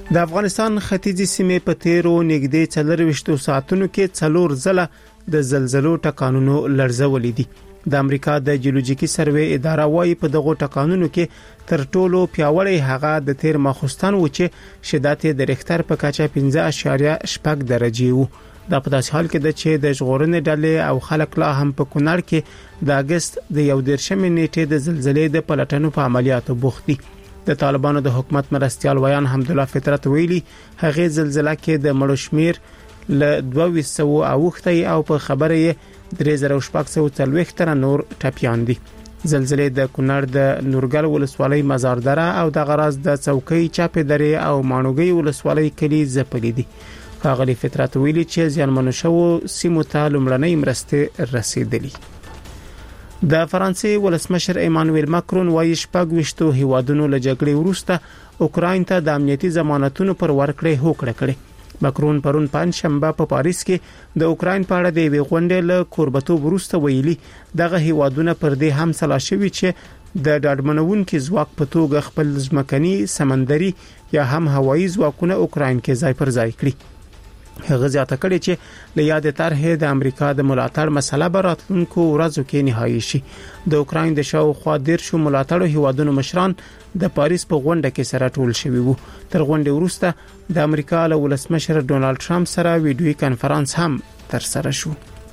د افغانستان ختیځي سیمې په تیرو نږدې 24 ساعتونو کې 4 ځله د زلزلو ټکانونو لړزولې دي. د امریکا د جیولوژیکي سروې اداره وايي په دغه ټکانونو کې تر ټولو پیاوړی هغه د تیر ماخستان و چې شدت د ریختر په کچه 5.8 درجه وو. دا په داسې حال کې ده چې د ژغورنې ډلې او خلک لا هم په کونړ کې د اگست د 11 نیټې د زلزلې د پلټنو په عملیاتو بوخت دي. د طالبانو د حکومت مرستيال ویان حمدالله فطرت ویلي هغه زلزلہ کې د مړو شمیر ل 2200 اوختي او په خبره یې 3640 تر نور ټپيان دي. زلزلې د کونړ د نورګل ولسوالۍ مزاردره او د غراز د چوکۍ چاپې درې او مانوګي ولسوالۍ کلی زپلې دي. هغه فطرت ویلي چې ځانمنو شو سیمو ته لمړنۍ مرسته رسیدلې. د فرانسې ولسمشر ایمانوئل ماکرون وايي شپږ هیوادونو له جګړې وروسته اوکراین ته د امنیتي ضمانتونو پر ورکړې هوکړه کړې. ماکرون پرون پنځشنبه په پاریس کې د اوکراین په اړه د وی غونډې له کوربتوب وروسته ویلي دغه هیوادونه پر دې هم سلا شوي چې د ډاډمنونکو ځواک په توګه خپل ځمکني سمندري یا هم هوایي ځواکونه اوکراین کې ځای پر ځای کړي. هغه زیاته کړي چې له یاد طرحه د امریکا د ملاتړ مسله براتونکو ورځو کې نهایی شي. د اوکراین د شاوخوا 10 ملاتړو هیوادونو مشران د پاریس په غونډه کې سره ټول شوي وو. تر غونډې وروسته د امریکا له ولسمشر ډونالد ټرمپ سره ویډیوي کانفرنس هم تر سره شو.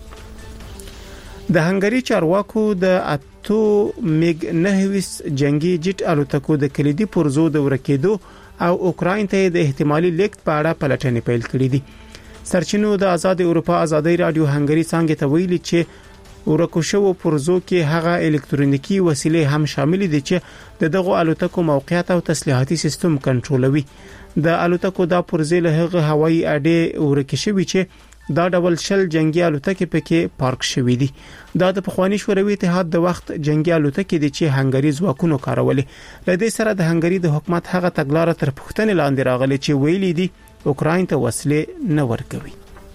د هنګری چارواکو د اتو میګ 9 جنگي جټ الوتکو د کلیدي پرزو د ورکېدو او اوکراین ته د احتمالي لیکت په اړه پلټنې پیل کړې دي. سرچینو د آزاد اروپا آزادۍ رادیو هنګری څنګه ته ویلي چې ورکوشو پرزو کې هغه الکترونیکی وسیلې هم شامل دي چې دغه الوتکو موقعیت او تسلیحاتي سیستم کنټرولوي. د الوتکو د پرزې له هغه هوایي اډې ورکشوي چې دا ډول شل جنگي الوتکې پکې پارک شوې دي. دا د پخوانی شوروي اتحاد د وخت جنگي الوتکې دي چې هنګری ځواکونو کارولې. لدې سره د هنګری د حکومت هغه تګلارې تر پښتنې لاندې راغلي چې ویلي دي اوکراین ته وسلې نه ورکوي.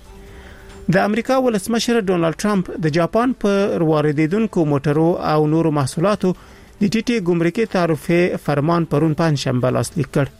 د امریکا ولسمشر ډونالد ټرمپ د جاپان پر واردېدونکو موټرو او نورو محصولاتو د ټیټي ګمرکي تعرفه فرمان پرون پنځشنبه لاسلیک کړ.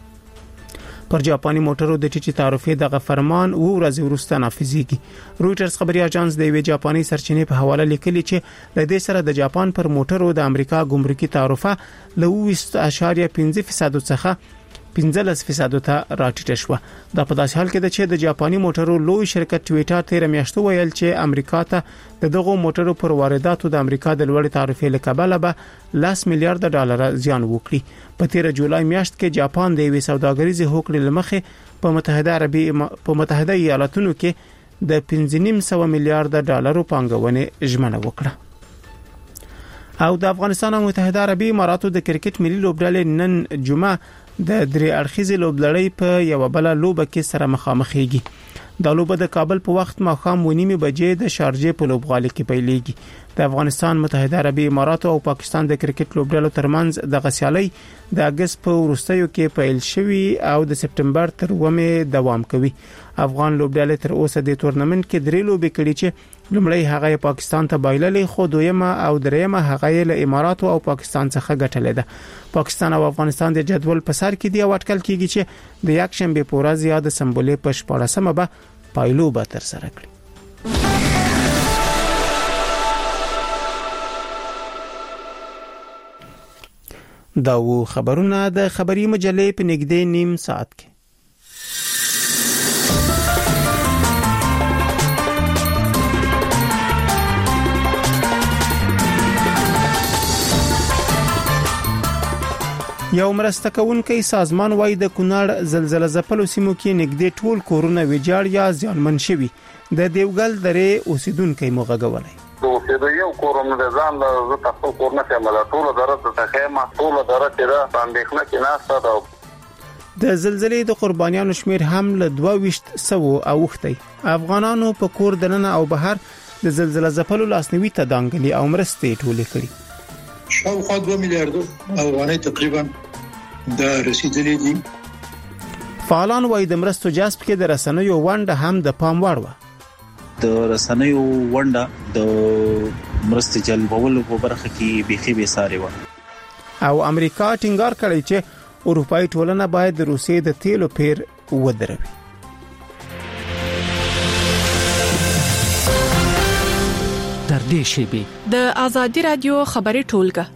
پر جاپاني موټرو د ټیټي تعرفه دغه فرمان ورځ وروسته نافذیږي. رويټرز خبري اژانس د وی جاپاني سرچینې په حواله لیکلي چې د دې سره د جاپان پر موټرو د امریکا ګمرکي تعرفه له 20.5% څخه 15% ته راټیټه شو. دا په داسې حال کې ده چې د جاپاني موټرو لوی شرکت ټویټر تیر میاشتو ویل چې امریکا ته دغه موټرو پر وارداتو د امریکا د لوړ تعرفې له کبله به $10 میلیارډ زیان وکړي. په 13 جولای میاشت کې جاپان د وی سوداګریزي هوکړې لمخې په متحده ایالاتونو کې د $5.5 میلیارډ پانګونې ژمنه وکړه. او د افغانستان او متحده عربي اماراتو د کرکټ ملي لوبډلې نن جمعه د درې اړخیزې لوبلړۍ په یو بل لوبه کې سره مخامخېږي. د لوبه د کابل په وخت ماښام 9:30 بجې د شارجې په لوبغالي کې پیلېږي. د افغانستان متحده عربي امارات او پاکستان د کرکټ لوبډلو ترمنځ د غسیالۍ د اگست په وروستیو کې پیل شوی او د سپټمبر تر 9 دوام کوي. افغان لوبډلې تر اوسه د تورنمنت کې 3 لوبې کړې چې لومړی هغه پاکستان ته بایللې خو دویمه او دریمه هغه له امارات او پاکستان څخه ګټلې ده. پاکستان او افغانستان د جدول په سر کې دی او اټکل کیږي چې د یک شنبه په ورځ یا د سمبولې په 14مه به پایلو به تر سره کړي. دا و خبرونه د خبري مجلې په نږدې نیم ساعت کې. یو مرسته کوونکی سازمان وايي د کونړ زلزلہ ځپلو سیمو کې نږدې ټول کورونه ویجاړ یا زیانمن شوي. د دیوګل درې اوسیدونکو موغغولای د یو کورم د ځان د تاسو کورنه کې مله ټول درته تخیمه ټول درته را باندې خنه کې ناسته ده. د زلزلې د قربانیانو شمیر هم له 2200 اوختي. افغانانو په کور دننه او بهر د زلزلہ ځپلو لاسنیوي ته دانګلي او مرستې ټولې کړي. شاوخوا 2 میلیارډ افغانۍ تقریبا د رسیدلې دي. فعالان وايي د مرستو جذب کې د رسنیو ونډه هم د پام وړ و. د رسنیو ونډه د مرستې جلبولو په برخه کې بيخي به ساري و. او امریکا ټینګار کړی چې اروپאי ټولنه باید د روسیې د تیلو پیر ودروي. در دې شیبه د ازادي رادیو خبري ټولګه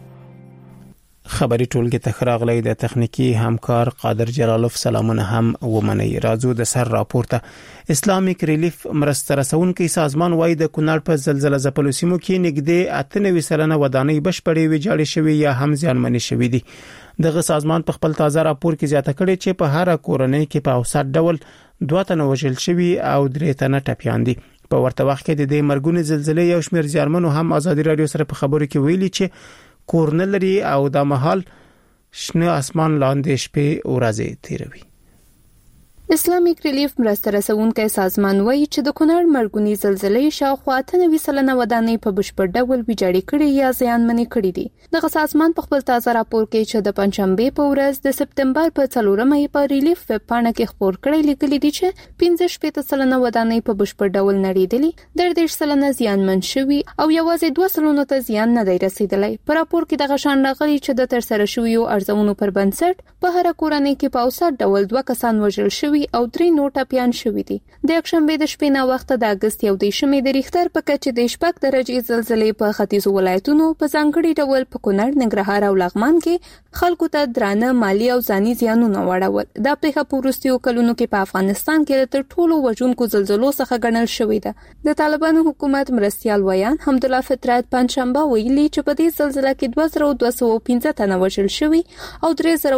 ته خراغلی د تخنیکی همکار قادر جلالوف سلامونه هم ومني. راځو د سر راپورته. اسلامیک ریلیف مرسته رسونکي سازمان وايي د کونړ په زلزلہ ځپلو سیمو کې نږدې 98% ودانۍ بشپړې ویجاړې شوې یا هم زیانمنې شوې دي. دغه سازمان په خپل تازه راپور کې زیاته کړې چې په هر کورنۍ کې په اوسط ډول 2 تنه وژل شوي او 3 تنه ټپيان دي. په ورته وخت کې د دې مرګونې زلزلې یو شمېر زیانمنو هم ازادي رادیو سره په خبرو کې ویلي چې کورنلري او د مهال شنه اسمان لاندې شپې ورځې تیروي. اسلامیک ریلیف مرسته رسونکي سازمان وایي چې د کونړ مرګونی زلزلې شاوخوا 98% ودانۍ په بشپړ ډول ویجاړې کړې یا زیانمنې کړې دي. دغه سازمان په خپل تازه راپور کې چې د پنځشنبه په ورځ د سپتمبر په 4مه په ریلیف ویب پاڼه کې خبر کړی لیکلي دي چې 15% ودانۍ په بشپړ ډول نړېدلې، 13% زیانمن شوي او یوازې 2% ته زیان نه دی رسیدلی. په راپور کې دغه شان راغلي چې د ترسره شویو ارزونو پر بنسټ په هر کورنۍ کې په اوسط ډول 2 کسان وژل شوي او 3 نور ټپيان شوي دي. د یکشنبه د شپې نه وخت د اگست 11 د ریختر په کچه د 6 درجه زلزلې په ختیځو ولایتونو په ځانګړي ډول په کونړ، ننګرهار او لغمان کې خلکو ته درانه مالی او ځاني زیانونه واړول. دا پیښه په وروستیو کلونو کې په افغانستان کې تر ټولو وژونکو زلزلو څخه ګڼل شوې ده. د طالبانو حکومت مرستيال ویان حمدالله فطرت پنځشنبه ویلي چې په دې زلزلې کې 2215 تنه وژل شوي او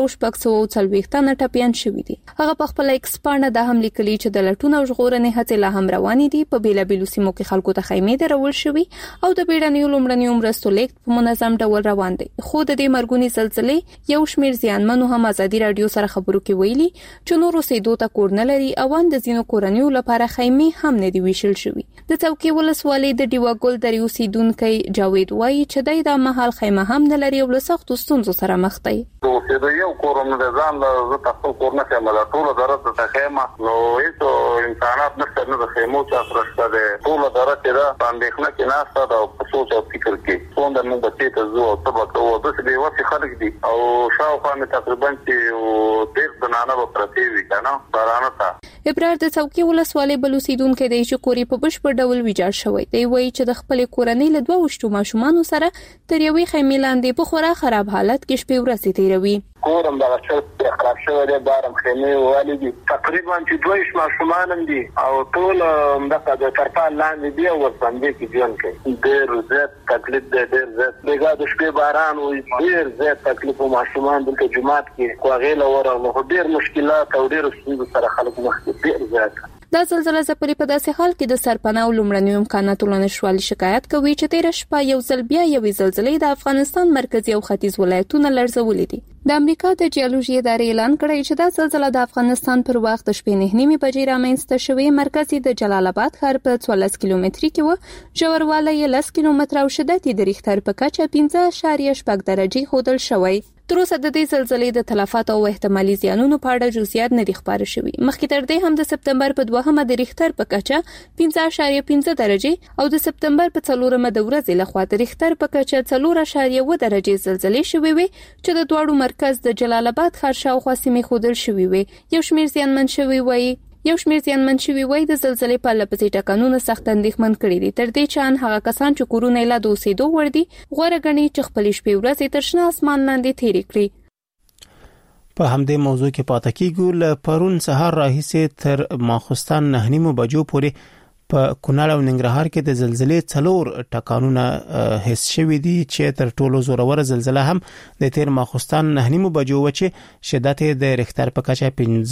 3640 تنه ټپيان شوي دي. هغه په خپل پاڼه د هم لیکلي چې د لټون او ژغورنې هڅې لا هم روانې دي. په بیلابیلو سیمو کې خلکو ته خیمې درول شوي او د بیړنیو لومړنیو مرستو لیږد په منظم ډول روان دی. خو د دې مرګونی زلزلې یو شمېر زیانمنو هم ازادي رادیو سره خبرو کې ویلي چې نور اوسېدو ته کور نه لري او د ځینو کورنیو لپاره خیمې هم نه دی ویشل شوي. د څوکۍ ولسوالۍ د ډیواګل درې اوسېدونکي جاوید وایي چې دای د مهال خیمه هم نه لري او له سختو ستونزو سره مخ دی. اوسېدو یو کورونه د ځان له تاسو کور نه کومه ټول درته خیمه نو هیڅ انسانات نشته نه د خیمو چا پرسته ده ټول درته ده اندېښنه کې ناشته دا په سوچ او فکر کې څومره موږ بچی ته زو او تبته و د دې واسي خلک دي او شاوخوا مې تقریبا چې ډېر بنانه په پرتی وی کنه بارانه تا ابرار د څوکۍ ولسوالۍ بلوسیدونکو د چې کوري په بشپړ ډول ویجاړ شوی دی. وایي چې د خپل کورنۍ له 2 وشتو ماشومان سره تر یوې خیمې لاندې په خورا خراب حالت کې شپې ورځې تیروي. کورم دا څه خراب شوی دی، بارم خیمې والدي تقریبا چې 2 ماشومان دي او ټول دغه د ترپال لاندې دی او باندې کې ځان کوي. ډېر زیات تکلیف دی، ډېر زیات دغه د شپې باران او ډېر زیات تکلیف ماشومان د جمعات کې کوغېله ورغله، ډېر مشکلات او ډېر ستونزې سره خلک مخ کې ډېر زیات. دا زلزلہ ځپلې په داسې حال کې د سرپناه او لومړنیو امکاناتو لنشوالي شکایت کوي چې تیر شپه یو ځل بیا یوې زلزلې د افغانستان مرکزی او ختیځ ولایتونه لړزولې دي. د امریکا د جیولوژي ادارې اعلان کړی چې دا زلزلہ د افغانستان پر وخت د شپې 9:30 بجې رامنځته شوې. مرکزی د جلال آباد ښار په 14 کیلومتري کې و، ژوروالی 10 کیلومتره او شدت د ریختر په کچه 5.8 درجه ښودل شوی. تر اوسه د دې زلزلې د تلفات او احتمالي زیانونو په اړه جزئیات نه دي خبر شوي. مخکې تر دې هم د سپتمبر په 2مه د ریختر په کچه 5.5 درجه او د سپتمبر په 4مه د ورځې لخوا د ریختر په کچه 4.1 درجه زلزلې شوې وي چې د دوړو مرکز د جلال آباد ښار شاوخوا سیمې ښودل شوې وي. یو شمېر زیانمن شوي وای د زلزلې په لپسې ټکانونه سخت اندېښمن کړي دي. تر دې چې هغه کسان چې کورونه لا دوسېدو ور دي غوړه غني چې خپل شپې ورځې تر شنه اسمان لاندې تیرې کړي. په همدې موضوع کې پاتې کیږو. ل پرون سهار راهیسې تر ماخستان 9:30 بجو پورې په کونړ او ننګرهار کې د زلزلې 4 ټکانونه حس شوي دي چې تر ټولو زوروره زلزلہ هم د تیر ماخستان 9:30 بجو و چې شدت د ریختر په کچه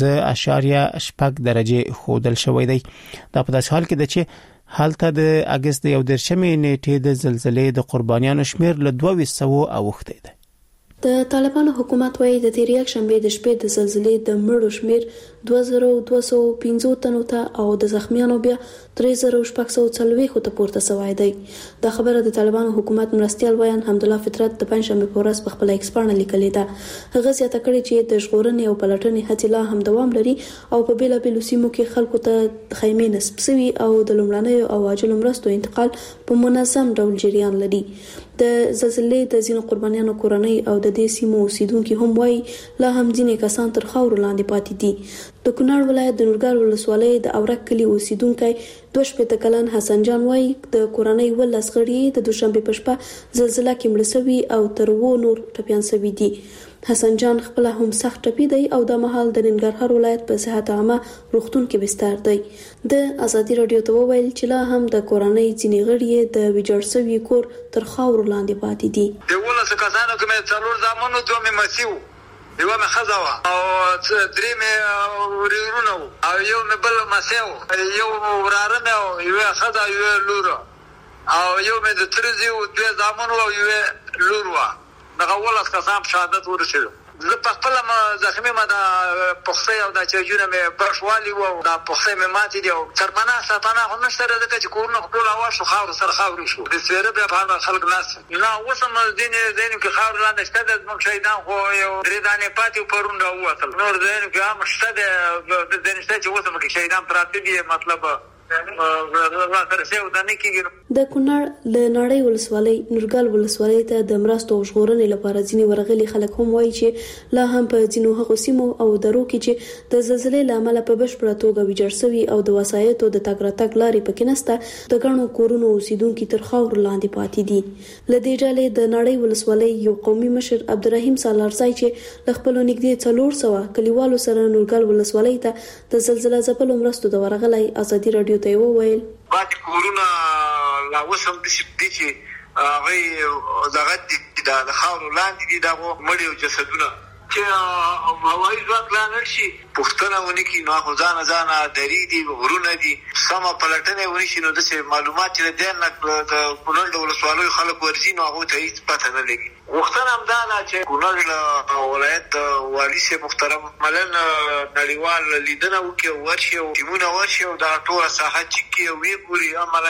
5.8 درجه ښودل شوی دی. دا په داسې حال کې ده چې حالته د اگست 11 نیټې د زلزلې د قربانیانو شمیر له 2200 اوښتی دی. د طالبانو حکومت وايي د تیر یک شنبه د شپې د زلزلې د مړو شمیر 2215 تنو ته او د زخمیانو بیا 3640 ته پورته شوی دی. دا خبره د طالبانو حکومت مرستيال ویان حمدالله فطرت د پنځشنبه په ورځ په خپل ایکس باندې لیکلې ده. هغه زیاته کړې چې د ژغورنې او پلټنې هڅې لا هم دوام لري او په بیلابیلو سیمو کې خلکو ته خیمې نصب شوي او د لومړنیو او عاجلو مرستو انتقال په منظم ډول جریان لري. د زلزلې د ځینو قربانیانو کورنۍ او د دې سیمو اوسیدونکو هم وایي لا هم ځینې کسان تر خاورو لاندې پاتې دي. د کونړ ولایت د نورګل ولسوالۍ د اورک کلی اوسیدونکو 22 کلن حسن جان وایي د کورنۍ ولس غړي د دوشنبه په شپه زلزلہ کې مړ شوي او تر و نور ټپيان شوي دي. حسن جان خپل هم سخت ټپي دی او د مهال د ننګرهار ولایت په صحت عامه روغتون کې بستر دی. د ازادي رادیو ته وویل چې لا هم د کورنۍ ځینې غړي د ویجاړ شوي کور تر خاورو لاندې پاتې دي. د ولس کسانو کې څلور زامنو دوه مې مسیو یو مې خزاوه او درې مې ورورونه او یو مې بل مسیو یو وراره مې یو خزا یو لور او یو مې د ترزیو دوه زامنو او یو لور وا دغه ولس کسان شهادت ورسېدو. زه په خپل زخمي ما د پخې او د چاجونه مې برښوالي وو د پخې مې ماتې دی او ترمنه ساتنه هم نشته د چې کورونه خپل اواز شو خاور سره خاور شو د سویره په هغه خلک ناس نه وسم دین کې خاور لاندې شته د موږ شهیدان خو یو درې دانې پاتې پرون راووتل نور دین کې هم شته د دین شته چې وسم کې شهیدان پراته دي مطلب د کونړ له نړۍ ولسوالۍ نورګل ولسوالۍ ته د مرستو ژغورنې لپاره ځینې ورغلي خلک هم وایي چې لا هم په ځینو هغو سیمو او درو کې چې د زلزلې له امله په بشپړه توګه ویجاړ شوي او د وسایطو د تګ راتګ لارې پکې نشته د ګڼو کورونو اوسیدونکو تر خاورو لاندې پاتې دي. له دې ډلې د نړۍ ولسوالۍ یو قومي مشر عبدالرحیم سالارزی چې له خپل نږدې 400 کلیوالو سره نورګل ولسوالۍ ته د زلزلې ځپلو مرستو د ورغلي ازادي رادیو ته وویل باید کورونه لا وسم د شپې چې هغه زغت د خاورو لاندې دي دغه مړي او جسدونه چې هوایي ځواک لا نشي پښتنه ونی کی نو خو ځان درې دي غرونه دي سم پلټنه ونی شي نو د معلومات چې د نه کونړ د ولسوالۍ خلک ورزي نو هغه ته هیڅ پته نه لګي. وختونه هم دا چې کونړ ولایت والی سي محترم ملن نړیوال لیدنه وکي ورشي او ټیمونه ورشي او دا ټول ساحه چې وی ګوري عملاً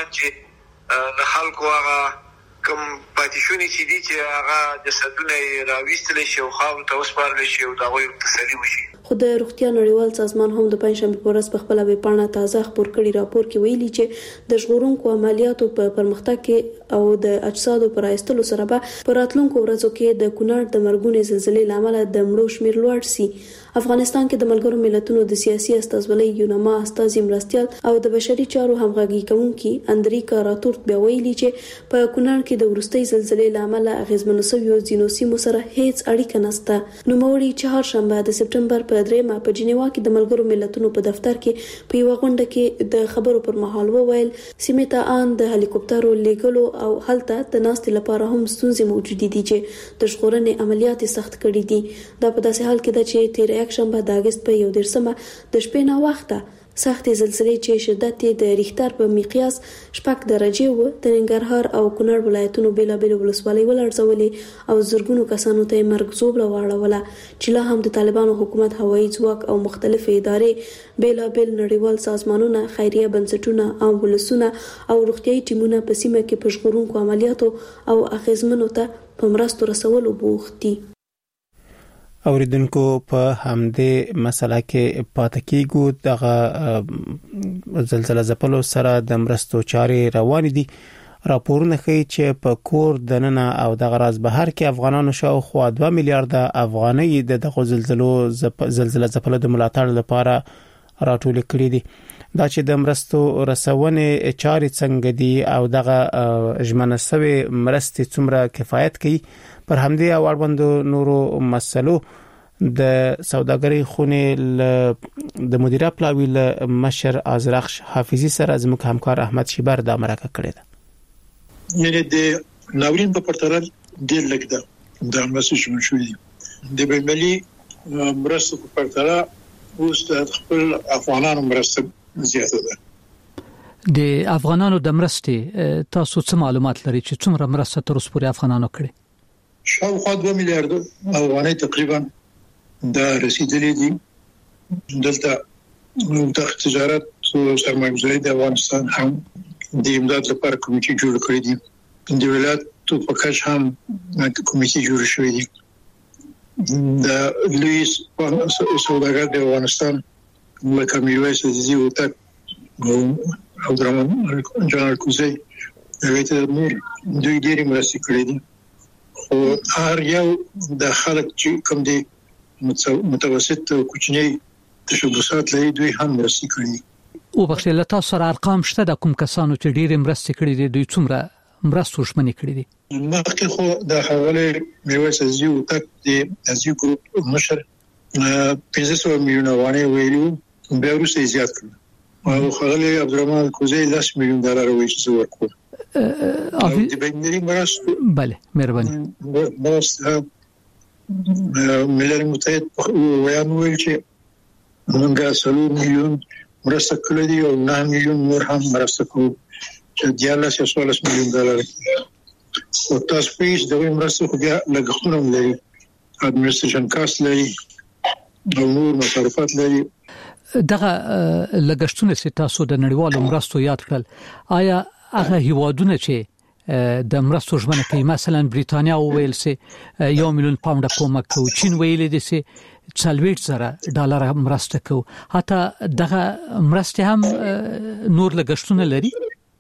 چې د خلکو هغه کوم پاتیشونی چې دي چې هغه جسدونه راويستل شي او خاور ته وسپارل شي او دا غوي تسلي وشي. خو د روغتیا نړیوال سازمان هم د پنځشنبه په ورځ په خپل ویبپاڼه تازه خبر کړي راپور کې ویلي چې د ژغورونکو عملیاتو په پرمختګ کې او د اجسادو پر ایستلو سره به په راتلونکو ورځو کې د کونړ د مرګونې زلزلې لامل د مړو شمیر لوړ شي. افغانستان کې د ملګرو ملتونو د سیاسي استازولۍ یونما استازي مرستيال او د بشري چارو همغږي کوونکي اندریکا راتورت بیا ویلي چې په کونړ کې د ورستۍ زلزلې لامل اغیزمنو شویو ځینو سیمو سره هیڅ اړیکه نشته. نو موري چهارشنبه د سپټمبر په 3 په جنیوا کې د ملګرو ملتونو په دفتر کې په یو غونډه کې د خبرو پر مهال وویل سیمه ته ان د هلیکوپټرو لیګلو او هلته د ناستې لپاره هم ستونزې موجود دي چې د ژغورنې عملیات سخت کړي دي. دا په داسې حال کې ده چې 13 شنبه د اگست په 11 د شپې نه وخته سخت زلزلې چې شدت د ریختر په مقیاس 6 درجه و د ننګرهار او کونړ ولایتونو بیلابیل ولسوالۍ ولړزولې او زرګونو کسانو ته مرګ زوبله واړوله چې لا هم د طالبانو حکومت هوایي ځواک او مختلف ادارې بیلابیل نړیوال سازمانونه خیریه بنسټونه او ولسونه او روغتيایي ټیمونه په سیمه کې په ژغورونکو عملیاتو او اغیزمنو ته په مرستو رسولو بوخت دي. اوریدونکو په همدې مسله کې پاتې کیږو دغه زلزلہ ځپلو سره د مرستو چارې روان دي. راپورونه ښیي چې په کور دننه او دغه راز بهر کې افغانانو شاوخوا 2 میلیارډ افغانۍ دغه زلزلہ ځپلو د ملاتړ لپاره راټول کړي دي. دا چې د مرستو رسونې چارې څنګه دي او دغه ژمنه شوی مرستې څومره کفایت کوي پر همدې او اړوندو نورو مسلو د سوداګرۍ خونې د مدیره پلاوی له مشر ازرخش حافظي سره زموږ همکار احمد شیبر دا مرکه کړې ده. یعنی د ناورین په پرتله ډېر لږ ده د مسج مشوي د بلملي مرستو په پرتله اوس د خپل افغانانو مرسته زیاته ده. د افغانانو د مرستې تاسو څه معلومات لري چې څومره مرسته تر اوسه پورې افغانانو کړې؟ شاوخوا 2 میلیارډ افغانۍ تقریبا دا رسیدلې دي دلته د تجارت او سرمایه‌گذاري د افغانستان هم د امداد لپاره کمیټې جوړ کړې دي. د ولایتو په کچه هم کمیټې جوړ شوې دي. د لویس سوداګر د افغانستان لکه میرویس عزیزي او تک او درمان جنرال کوزي هغه نور دوی ډېری مرستې کړې دي. خو هر یو د خلک چې کوم دي متوسط او کوچنی تشبثات لري دوی هم مرستې کړې دي. او بخښه لته سره ارقام شته د کوم کسانو چې ډېر مرستې کړې دي دوی څومره مرستې شمنې کړې دي؟ مخکې خو د حواله میرویس عزیزي او تک د عزیزي ګروپ مشر 500 میلیونه وانه ویلو بیا وروسته زیات کړ. او خغلی عبدالرحمن کوزی $10 میلیون وایي چې ورکړ. د بینري مرستو بله مهرباني مرسته ملل متحد ویان ویل چې موږ 3 میلیون مرسته کړې دي او 9 میلیون نور هم مرسته کوو چې $14 میلیون. او تاسو پیښ د مرستو خو بیا لګښتونه لري، اډمنستریشن کاست لري او نور مصارفات لري. دغه لګښتونه چې تاسو د نړیوالو مرستو یاد کړل، آیا هغه هیوادونه چې د مرستو ژمنه کوي مثلا بریتانیا او ویلز $1 میلیون کومک کوي، چین ویل دي چې $40,000 مرسته کوي، حتی دغه مرسته هم نور لګښتونه لري؟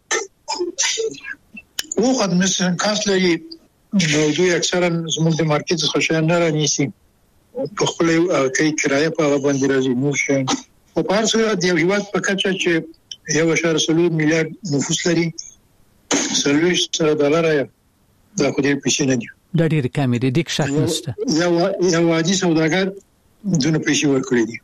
او اډمنستریشن کاست لري. دوی اکثرا زموږ د مارکیټ څخه شان نه رانیسي، په خپل کوي کرایه په باندې راځي نور شي. په پارسه د یو هیواد په کچه چې $1.3 میلیارډ نفوس لري، $30,000 دا خو دې پیسې نه دي. دا ډېر کم دي، د شک نشته. یو عادي سوداګر دونه پیسې ورکړي دي.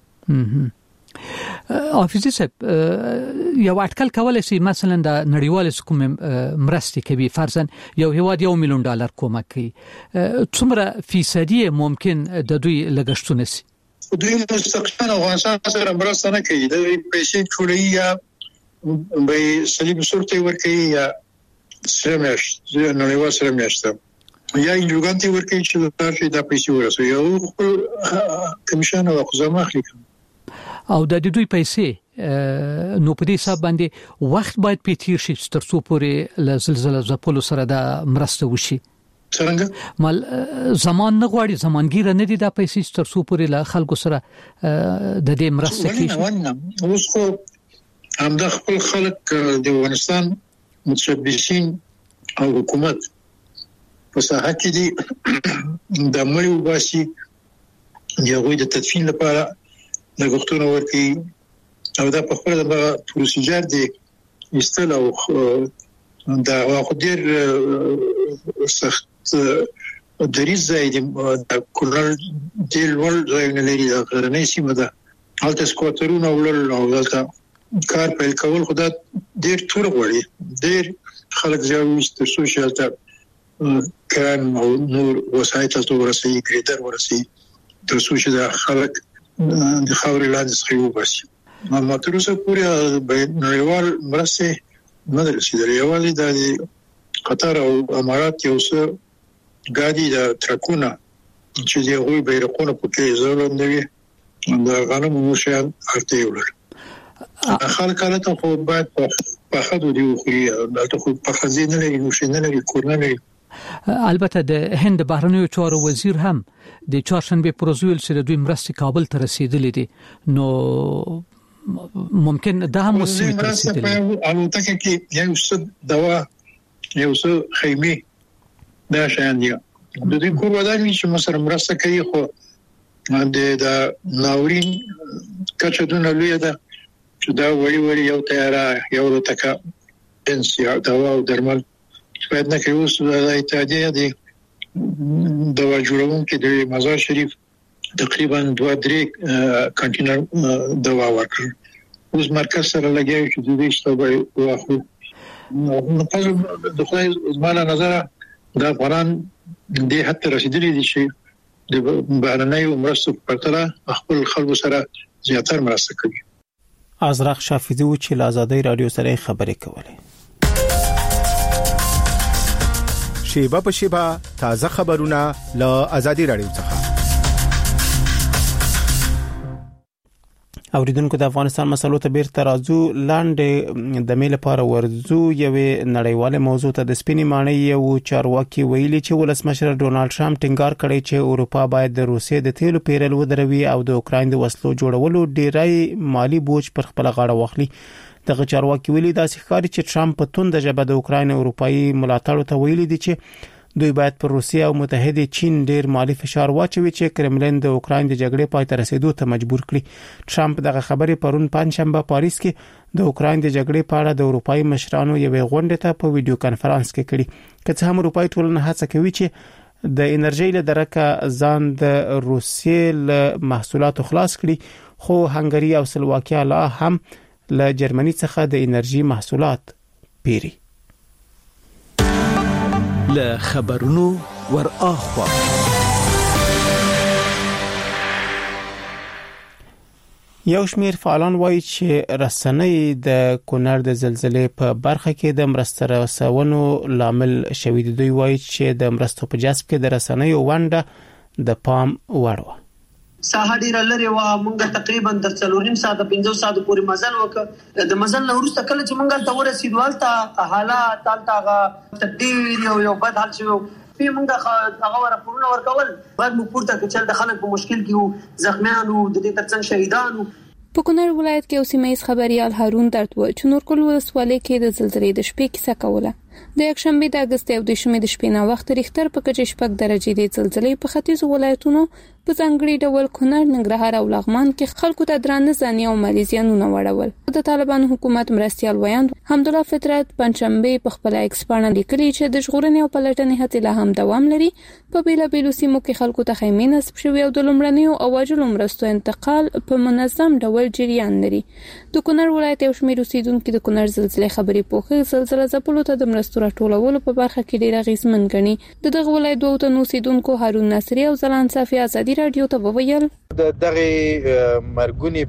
حافظ صاحب یو اټکل کولای شي مثلا د نړیوال حکومت مرستې کوي، فرضاً یو هیواد $1 میلیون کومک کوي، څومره فیصدي ممکن د دوی لګښتونه سي؟ دوی مستقیما افغانستان سره مرسته نه کوي، د پیسې ټولې یا به صلیب صورت ورکوي یا سرمایش نړیوال سرمایش ته یا انجوګانتي ورکوي چې دا پیسې ورسوي او خپل کمیشن او خزانه اخلي. او د دوی پیسې نو په دې حساب باندې وخت باید په تیر شي تر څو پورې ل زلزلې زپلو سره د مرسته وشي. څنګه مال زمان نه غواړي، زمانګیر نه دي د پیسې تر څو پورې له خلکو سره د دې مرسته کوي. اوس خو هم د خپل خلک د افغانستان متشبثین او حکومت په ساحه کې دي د مړي وباسي یوه د تدفین لپاره لګښتونه ورکړي او دا په خپل د پروسیجر دی استل او دا خودیر سخت دریز زایدی د کورنل دیل ول زاینه لري د غرنۍ سیمه ده هلته سکواترونه ولر او دلته کار پیل کول خدا ډیر تور غوړي، ډیر خلک ځاوي تر سوشل ته کان او نور وسایت ته ورسي ګریډر ورسي تر سوشل خلک د خاورې لاندې څخه وباسي. ما تر اوسه پورې نړیوال مرسته نه رسیدلې. یوازې د قطر او امارات یو څه ګاډي د ترکونه چې د هغوی بیرقونه پکې ځوړندوي د غنمو موشان ارته ولر خلک ته خو باید په خدو دی خو دلته خو په خزینه لري نوشین نه لري کور نه لري. البته د هند بهرنیو چارو وزیر هم د چهارشنبه پروزویل سره دوی مرستې کابل ته رسیدلې دي، نو ممکن دا هم وسیله رسیدلې. البته کې یو څه دوا یو څه خیمه دا شان دي د دې کور ودانې چې مسره مرسته کوي، خو د ناورین کچه دونه لوی ده چې دا وړي یو تیاره یو تکا انسیا دوا او درمل باید نه کوي. اوس د اتحادیه دی دوا جوړونکو د مزار شریف تقریبا 2-3 کنټینر دوا ورکړ. اوس مرکز سره لګیږي چې د دې شتوبه واخلو. نو په د خدای زمانه نظر دا قرآن دې حتی رسیدلی دي چې د بهرنۍ مرستو په پرتله خپل خلکو سره زیاتره مرسته کوي. ازرق شافعي و چې له آزادۍ رادیو سره خبرې کولې. شیبه په شیبه تازه خبرونه له آزادۍ رادیو څخه. اوریدونکو د افغانستان مسلو ته بیرته راځو. لاندې د میل لپاره ورزو یوې نړیواله موضوع ته د سپینې ماڼۍ یو چارواکي ویلي چې ولسمشر ډونالد ټرمپ ټینګار کړی چې اروپا باید د روسیې د تیلو پیرل ودروي او د اوکرين د وسلو جوړولو ډیری مالی بوج پر خپل غاړه واخلي. دغه چارواکي ویلي دا ښکاري چې ټرمپ په توند ژبه د اوکرين اروپאי ملاتړ ته ویلي دي چې دوی باید پر روسیه او متحده چین ډیر مالی فشار واچوي چې کرملین د اوکرين د جګړې پای ته رسیدو ته مجبور کړي. ټرمپ دغه خبرې پرون پنځشنبه پاریس کې د اوکرين د جګړې په اړه د اروپאי مشرانو یوې غونډې ته په ویډیو کانفرنس کې کړي. که څه هم اروپאי ټولنه هڅه کوي چې د انرژي له درکه ځان د روسیې له محصولاتو خلاص کړي، خو هنګری او سلواکیا لا هم له جرمني څخه د انرژي محصولات پیري. له خبرونو ور اخوا یو شمیر فعالان وایي چې رسنۍ د کونړ د زلزلې په برخه کې د مرستو رسونو لامل شوې دي. دوی وایي چې د مرستو په جذب کې د رسنۍ ونډه د پام وړ و. ساحه ډیره لري و، مونږ تقریبا د 4.5 ساعت 5 ساعت پورې مزل وکړ. د مزل نه وروسته کله چې مونږ ته ورسېدو البته حالات البته تدبیر یو بد حال شو په مونږ هغه راپورونه ورکول بعد مو پورته کچل د خلک په مشکل کې زخمیانو د دې ترڅنګ شهیدانو. په کونړ ولایت کې اوسیمه خبريال هارون درتو چې نورکل ولسوالۍ کې د زلزلې د شپې کیسه کوله. د یکشنبه د اگست او د شنبه د شپې نه وخت ریختر په کچه شپږ درجه د زلزلې په ختیځ ولایتونو په ځانګړي ډول کونړ، ننګرهار او لغمان کې خلکو ته درانه ځاني او مالی زیانونه وړول. د طالبان حکومت مرستيال ویاند حمدالله فطرت پنځشنبه په خپل ایکس باندې لیکلي چې د ژغورنې او پلټنې هڅې لا هم دوام لري. په بیلابیلو سیمو کې خلکو ته خیمې نصب شوي او د لومړنیو او واجبو مرستو انتقال په منظم ډول جریان لري. د کونړ ولایت یو شمېر اوسیدونکو د کونړ زلزلې خبري پوښي زلزلہ ځپلو ته د مرستو راټولولو په برخه کې ډېر غیزمن غني. دغه ولایت دوه تنو اوسیدونکو هارون ناصری او زلان صافی ازادي رادیو ته وویل دغه مرګونی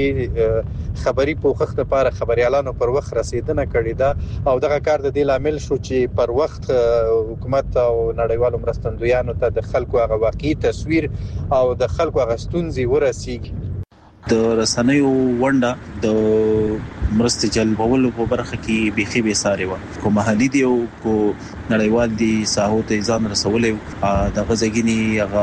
پیخي خبري پوښښت لپاره خبريالانو پر وخت رسیدنه کړې ده او دغه کار د دې لامل شو چې پر وخت حکومت او نړیوالو مرستندویانو ته د خلکو هغه واقعي تصویر او د خلکو هغه ستونزې ورسیږي. د رسنیو ونډه د مرستې جلبولو په برخه کې بيخي به ساره و کوم محلي دی او کو نړیوال دي ساحو ته ځان رسولې د غزګینی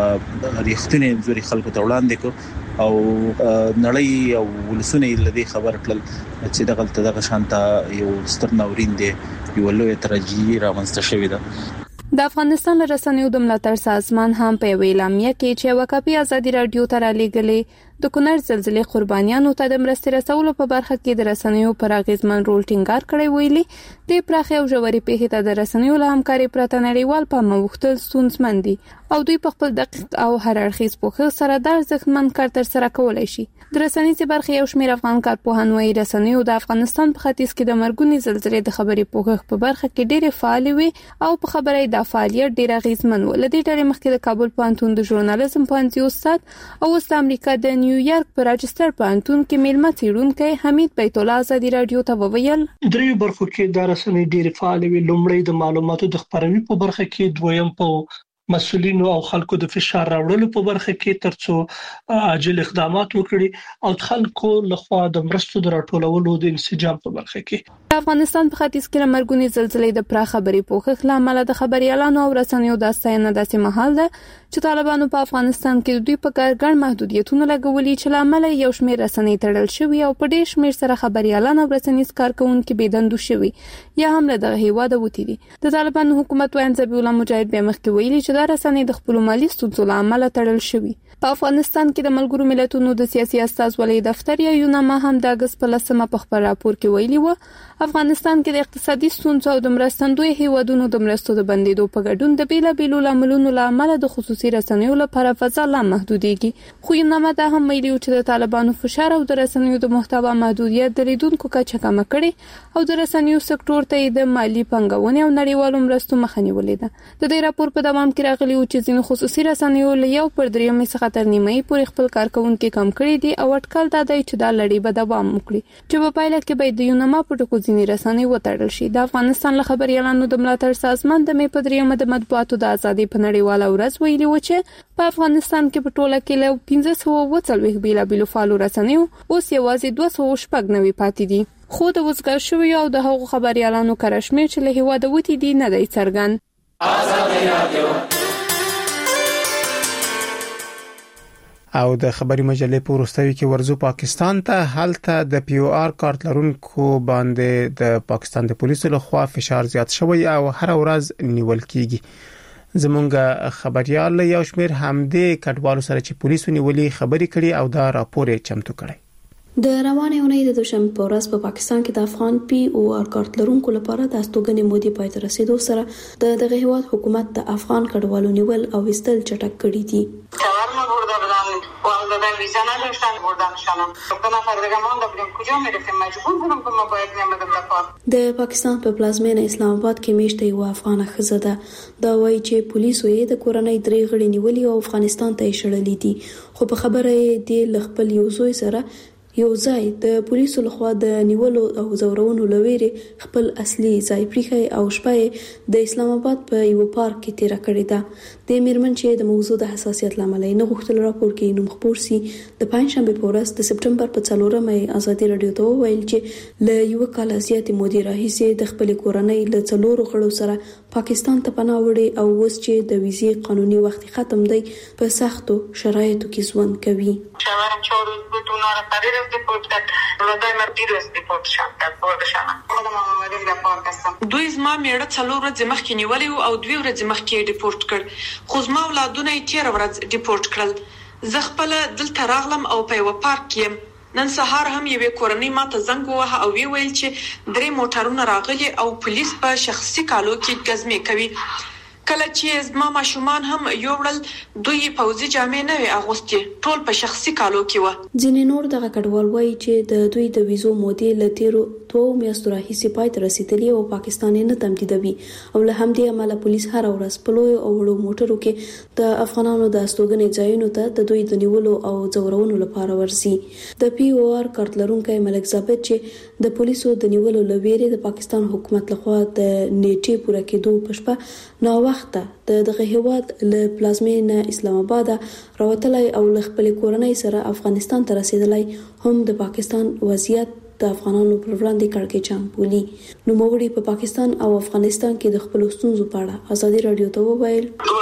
هغه ریښتینی زوري خلکو ته وړاندې کو او نړۍ او ولسونه لدی خبر کړل چې دغه شانته یو ستر ناورین دی یو لوی ترجیح راوستل شوې ده. د افغانستان رسنیو د ملاتړ سازمان هم په اعلامیه کې چې وکافي ازادي رادیو ته رالېږلې د کونړ زلزلې قربانیانو ته د مرستې رسولو په برخه کې د رسنیو پر اغیزمن رول ټینګار کړی ویلي د پراخي او ژوري پیښې ته د رسنیو له همکاري پرته نړیوال په موختل ستونزمن دي او دوی په خپل دقیق او هر اړخیز پوښښ سره د ځخمن کار تر سره کولای شي. د رسنیزي برخې یو شمېر افغان کارپوهان وايي رسنیو د افغانستان په ختیځ کې د مرګونی زلزلې د خبري پوښښ په برخه کې ډېر فعال وي او په خبري د فعالیت ډېر غیزمن و. لدې ډېر مخکې د کابل پوهنتون د ژورنالیزم پوهنځي استاد او د امریکا د نیویارک په راجستر پوهنتون کې میلمه څېړونکی حمید بیت الله ازادي رادیو ته وویل درې برخو کې د رسنۍ ډېر فعال وي. لومړی د معلوماتو د خبرولو په برخه کې، دویم په مسؤلینو او خلکو د فشار راوړلو په برخه کې ترڅو عاجل اقدامات وکړي او خلکو لخوا د مرستو د راټولولو د انسجام په برخه کې. د افغانستان په ختیځ کې مرګونی زلزلې د پراخ خبري پوښښ لامل د خبريالانو او رسنیو د ستاینه داسې محل ده چې طالبانو په افغانستان کې دوی په ګڼ محدودیتونه لګولي چې لامل یو شمېر رسنۍ تړل شوی او په ډېر شمېر سره خبريالان او رسنیز کارکونکو بيدندو شوی یا هم له دغه هیواده وتی دي. د طالبانو حکومت وایي ذبیح الله مجاهد به مخکې ویلي چې دا رسنۍ د خپل مالی ستونزو لامل تړل شوی. په افغانستان کې د ملګرو ملتونو د سیاسي استازولۍ دفتر یا یوناما هم د اگست په 10مه په خبر راپور کې ویلي و افغانستان کې د اقتصادي ستونزو او د مرستندوی هیوادونو د مرستو د بندیدو په ګډون د بیلابیلو لاملونو لامل د خصوصي رسنیو لپاره فضا لا محدودېږي. خو یوناما دا هم ویلي چې د طالبانو فشار او د رسنیو د محتوا محدودیت د لیدونکو کچه کم کړي او د رسنیو سکتور ته د مالی پنګونې او نړیوالو مرستو مخه نیولې ده. د دې راپور په دوام کې راغلی و چې ځینې خصوصي رسنیو له یو پر درېیمې څخه تر نیمایي پورې خپل کارکونکو کم کړي دي او اټکل دا دی چې دا لړۍ به دوام وکړي چې په پایله کې به د یونما په ټکو ځینې رسنۍ وتړل شي. د افغانستان له خبريالانو د ملاتړ سازمان د مې په 3 د مطبوعاتو د ازادي په نړیواله ورځ ویلي و چې په افغانستان کې په ټوله کې له 1540 بیلابیلو فعالو رسنیو اوس یوازې 290 پاتې دي. خو د وزګار شوی او د هغو خبريالانو کرشمیر چې له هیواده وتی دي نه دی څرګند. او د خبري مجلې په وروستیو کې ورزو پاکستان ته هلته د پی او آر کارت لرونکو باندې د پاکستان د پولیسو لخوا فشار زیات شوی او هر ورځ نیول کیږي. زمونږ خبريال یو شمیر همدې کډوالو سره چې پولیسو نیولې خبري کړي او دا راپور یې چمتو کړی. د روانې اونۍ د دوشنبه په ورځ په پاکستان کې د افغان پی او آر کارت لرونکو لپاره د استوګنې مودې پای ته رسیدو سره دغه هیواد حکومت د افغان کډوالو نیول او وستل چټک کړی دي. د پاکستان په پلازمینه اسلام آباد کې میشته یو افغان ښځه ده. دا وایي چې پولیسو یې د کورنۍ 3 غړي نیولي او افغانستان ته یې شړلې دي. خو په خبره یې د خپل یو زوی سره یو ځای د پولیسو لخوا د نیولو او زورونو لويري خپل اصلي ځای پریخي او شپه د اسلام آباد په یو پارک کې تیر کړی ده. د میرمن چې د موضوع د حساسیت لامل نه غوښتل راپور کې نوم خبر سي د پنځشنبه په ورځ د سپټمبر په 4مه ازادي رادیو ته ویل چې له یو کال زیات مودې راهیسې د خپل کورنۍ له 4 غړو سره پاکستان ته پناه وړي او اوس چې د ویزې قانوني وخت ختم دی په سختو شرایطو کې ژوند کوي. دوی زما میړه 4 ورځې مخکې نیولې او 2 ورځې مخکې ډیپورت کړ. خو زما اولادونه یې 13 ورځې ډیپورت کړل. زه خپل دلته راغلم او په یو پارک یم. نن سهار هم یو کورنۍ ماته زنګ ووهه او ویل چې 3 موټرونه راغلي او پولیس په شخصي کالو کې ګزمې کوي. کله چې زما ماشومان هم یو ورل دوی پوزي جامې نه وي اغوستي ټول په شخصي کالو کې و. ځینې نور دغه کډوال وایي چې د دوی د ویزو مودې له 2 میاشتو راهیسې پای ته رسیدلې او پاکستان نه تمدیدوي او له همدې امله پولیس هر ورځ په لوی او وړو موټرو کې د افغانانو د استوګنې ځایونو ته د دوی د نیولو او ځورونو لپاره ورسي. د پی او آر کارت لرونکي ملک ثابت چې د پولیسو د نیولو لويري د پاکستان حکومت لخوا د نیټې پوره کېدو پښپا نو وخت دغه هیواد له پلازمینه اسلام آباد راوتلای او له خپل کورنۍ سره افغانستان ته رسیدلای هم د پاکستان وضعیت د افغانانو پر وړاندې کړکېچام بولی. نو موږ په پاکستان او افغانستان کې د خپل ستونزو په اړه ازادي رادیو ته وویل.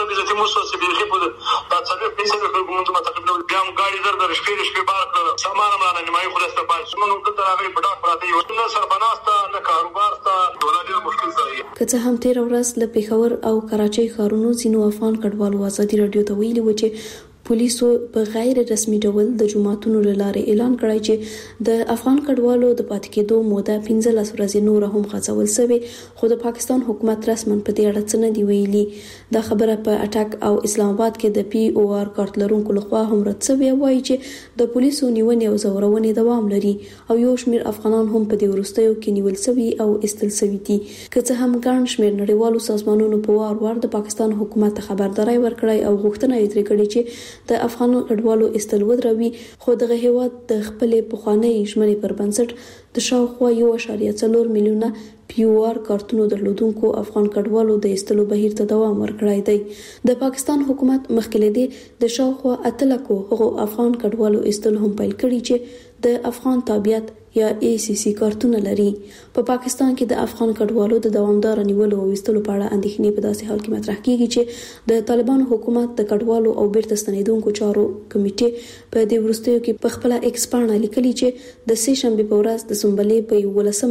که څه هم 13 ورځ له پیښور او کراچۍ ښارونو ځینو افغان کډوالو ازادي رادیو ته ویلي و چې پولیسو په غیر رسمي ډول د جمعتونو لاره اعلان کړی چې د افغان کډوالو د پاتې کېدو موده 15 ورځې نور هم غځول شوی. خو د پاکستان حکومت رسمن په دې اړه څه نه دی ویلي. دا خبره په اټک او اسلام آباد کې د پی او آر کارت لرونکو لخوا هم رد شوی وایي چې د پولیسو نیونې او زورونې دوام لري او یو شمیر افغانان هم په دې وروستیو کې نیول شوی او استل شوی دي. که څه هم ګڼ شمیر نړیوالو سازمانونو په وار د پاکستان حکومت خبرداري ورکړای او غوښتنه یې ترې کړې چې د افغان کډوالو استل ودروي. خو دغه هیواد د خپل پخوانی ژمنې پر بنسټ د شاوخوا 1.4 میلیونه پی او آر کارتونو درلودونکو افغان کډوالو د استلو بهیر ته دوام ورکړای دی. د پاکستان حکومت مخکې لدی د شاوخوا 8 لکو هغو افغان کډوالو استل هم پیل کړی چې د افغان تابعیت یا ای سی سی کارتونه لري. په پاکستان کې د افغان کډوالو د دوامدار نیولو او وستلو په اړه اندېښنې په داسې حال کې مطرح کیږي چې د طالبانو حکومت د کډوالو او بیرته ستنیدونکو چارو کمیټې په دې وروستیو کې په خپل ایکس پاڼه لیکلي چې د سه شنبه په ورځ د سنبلې په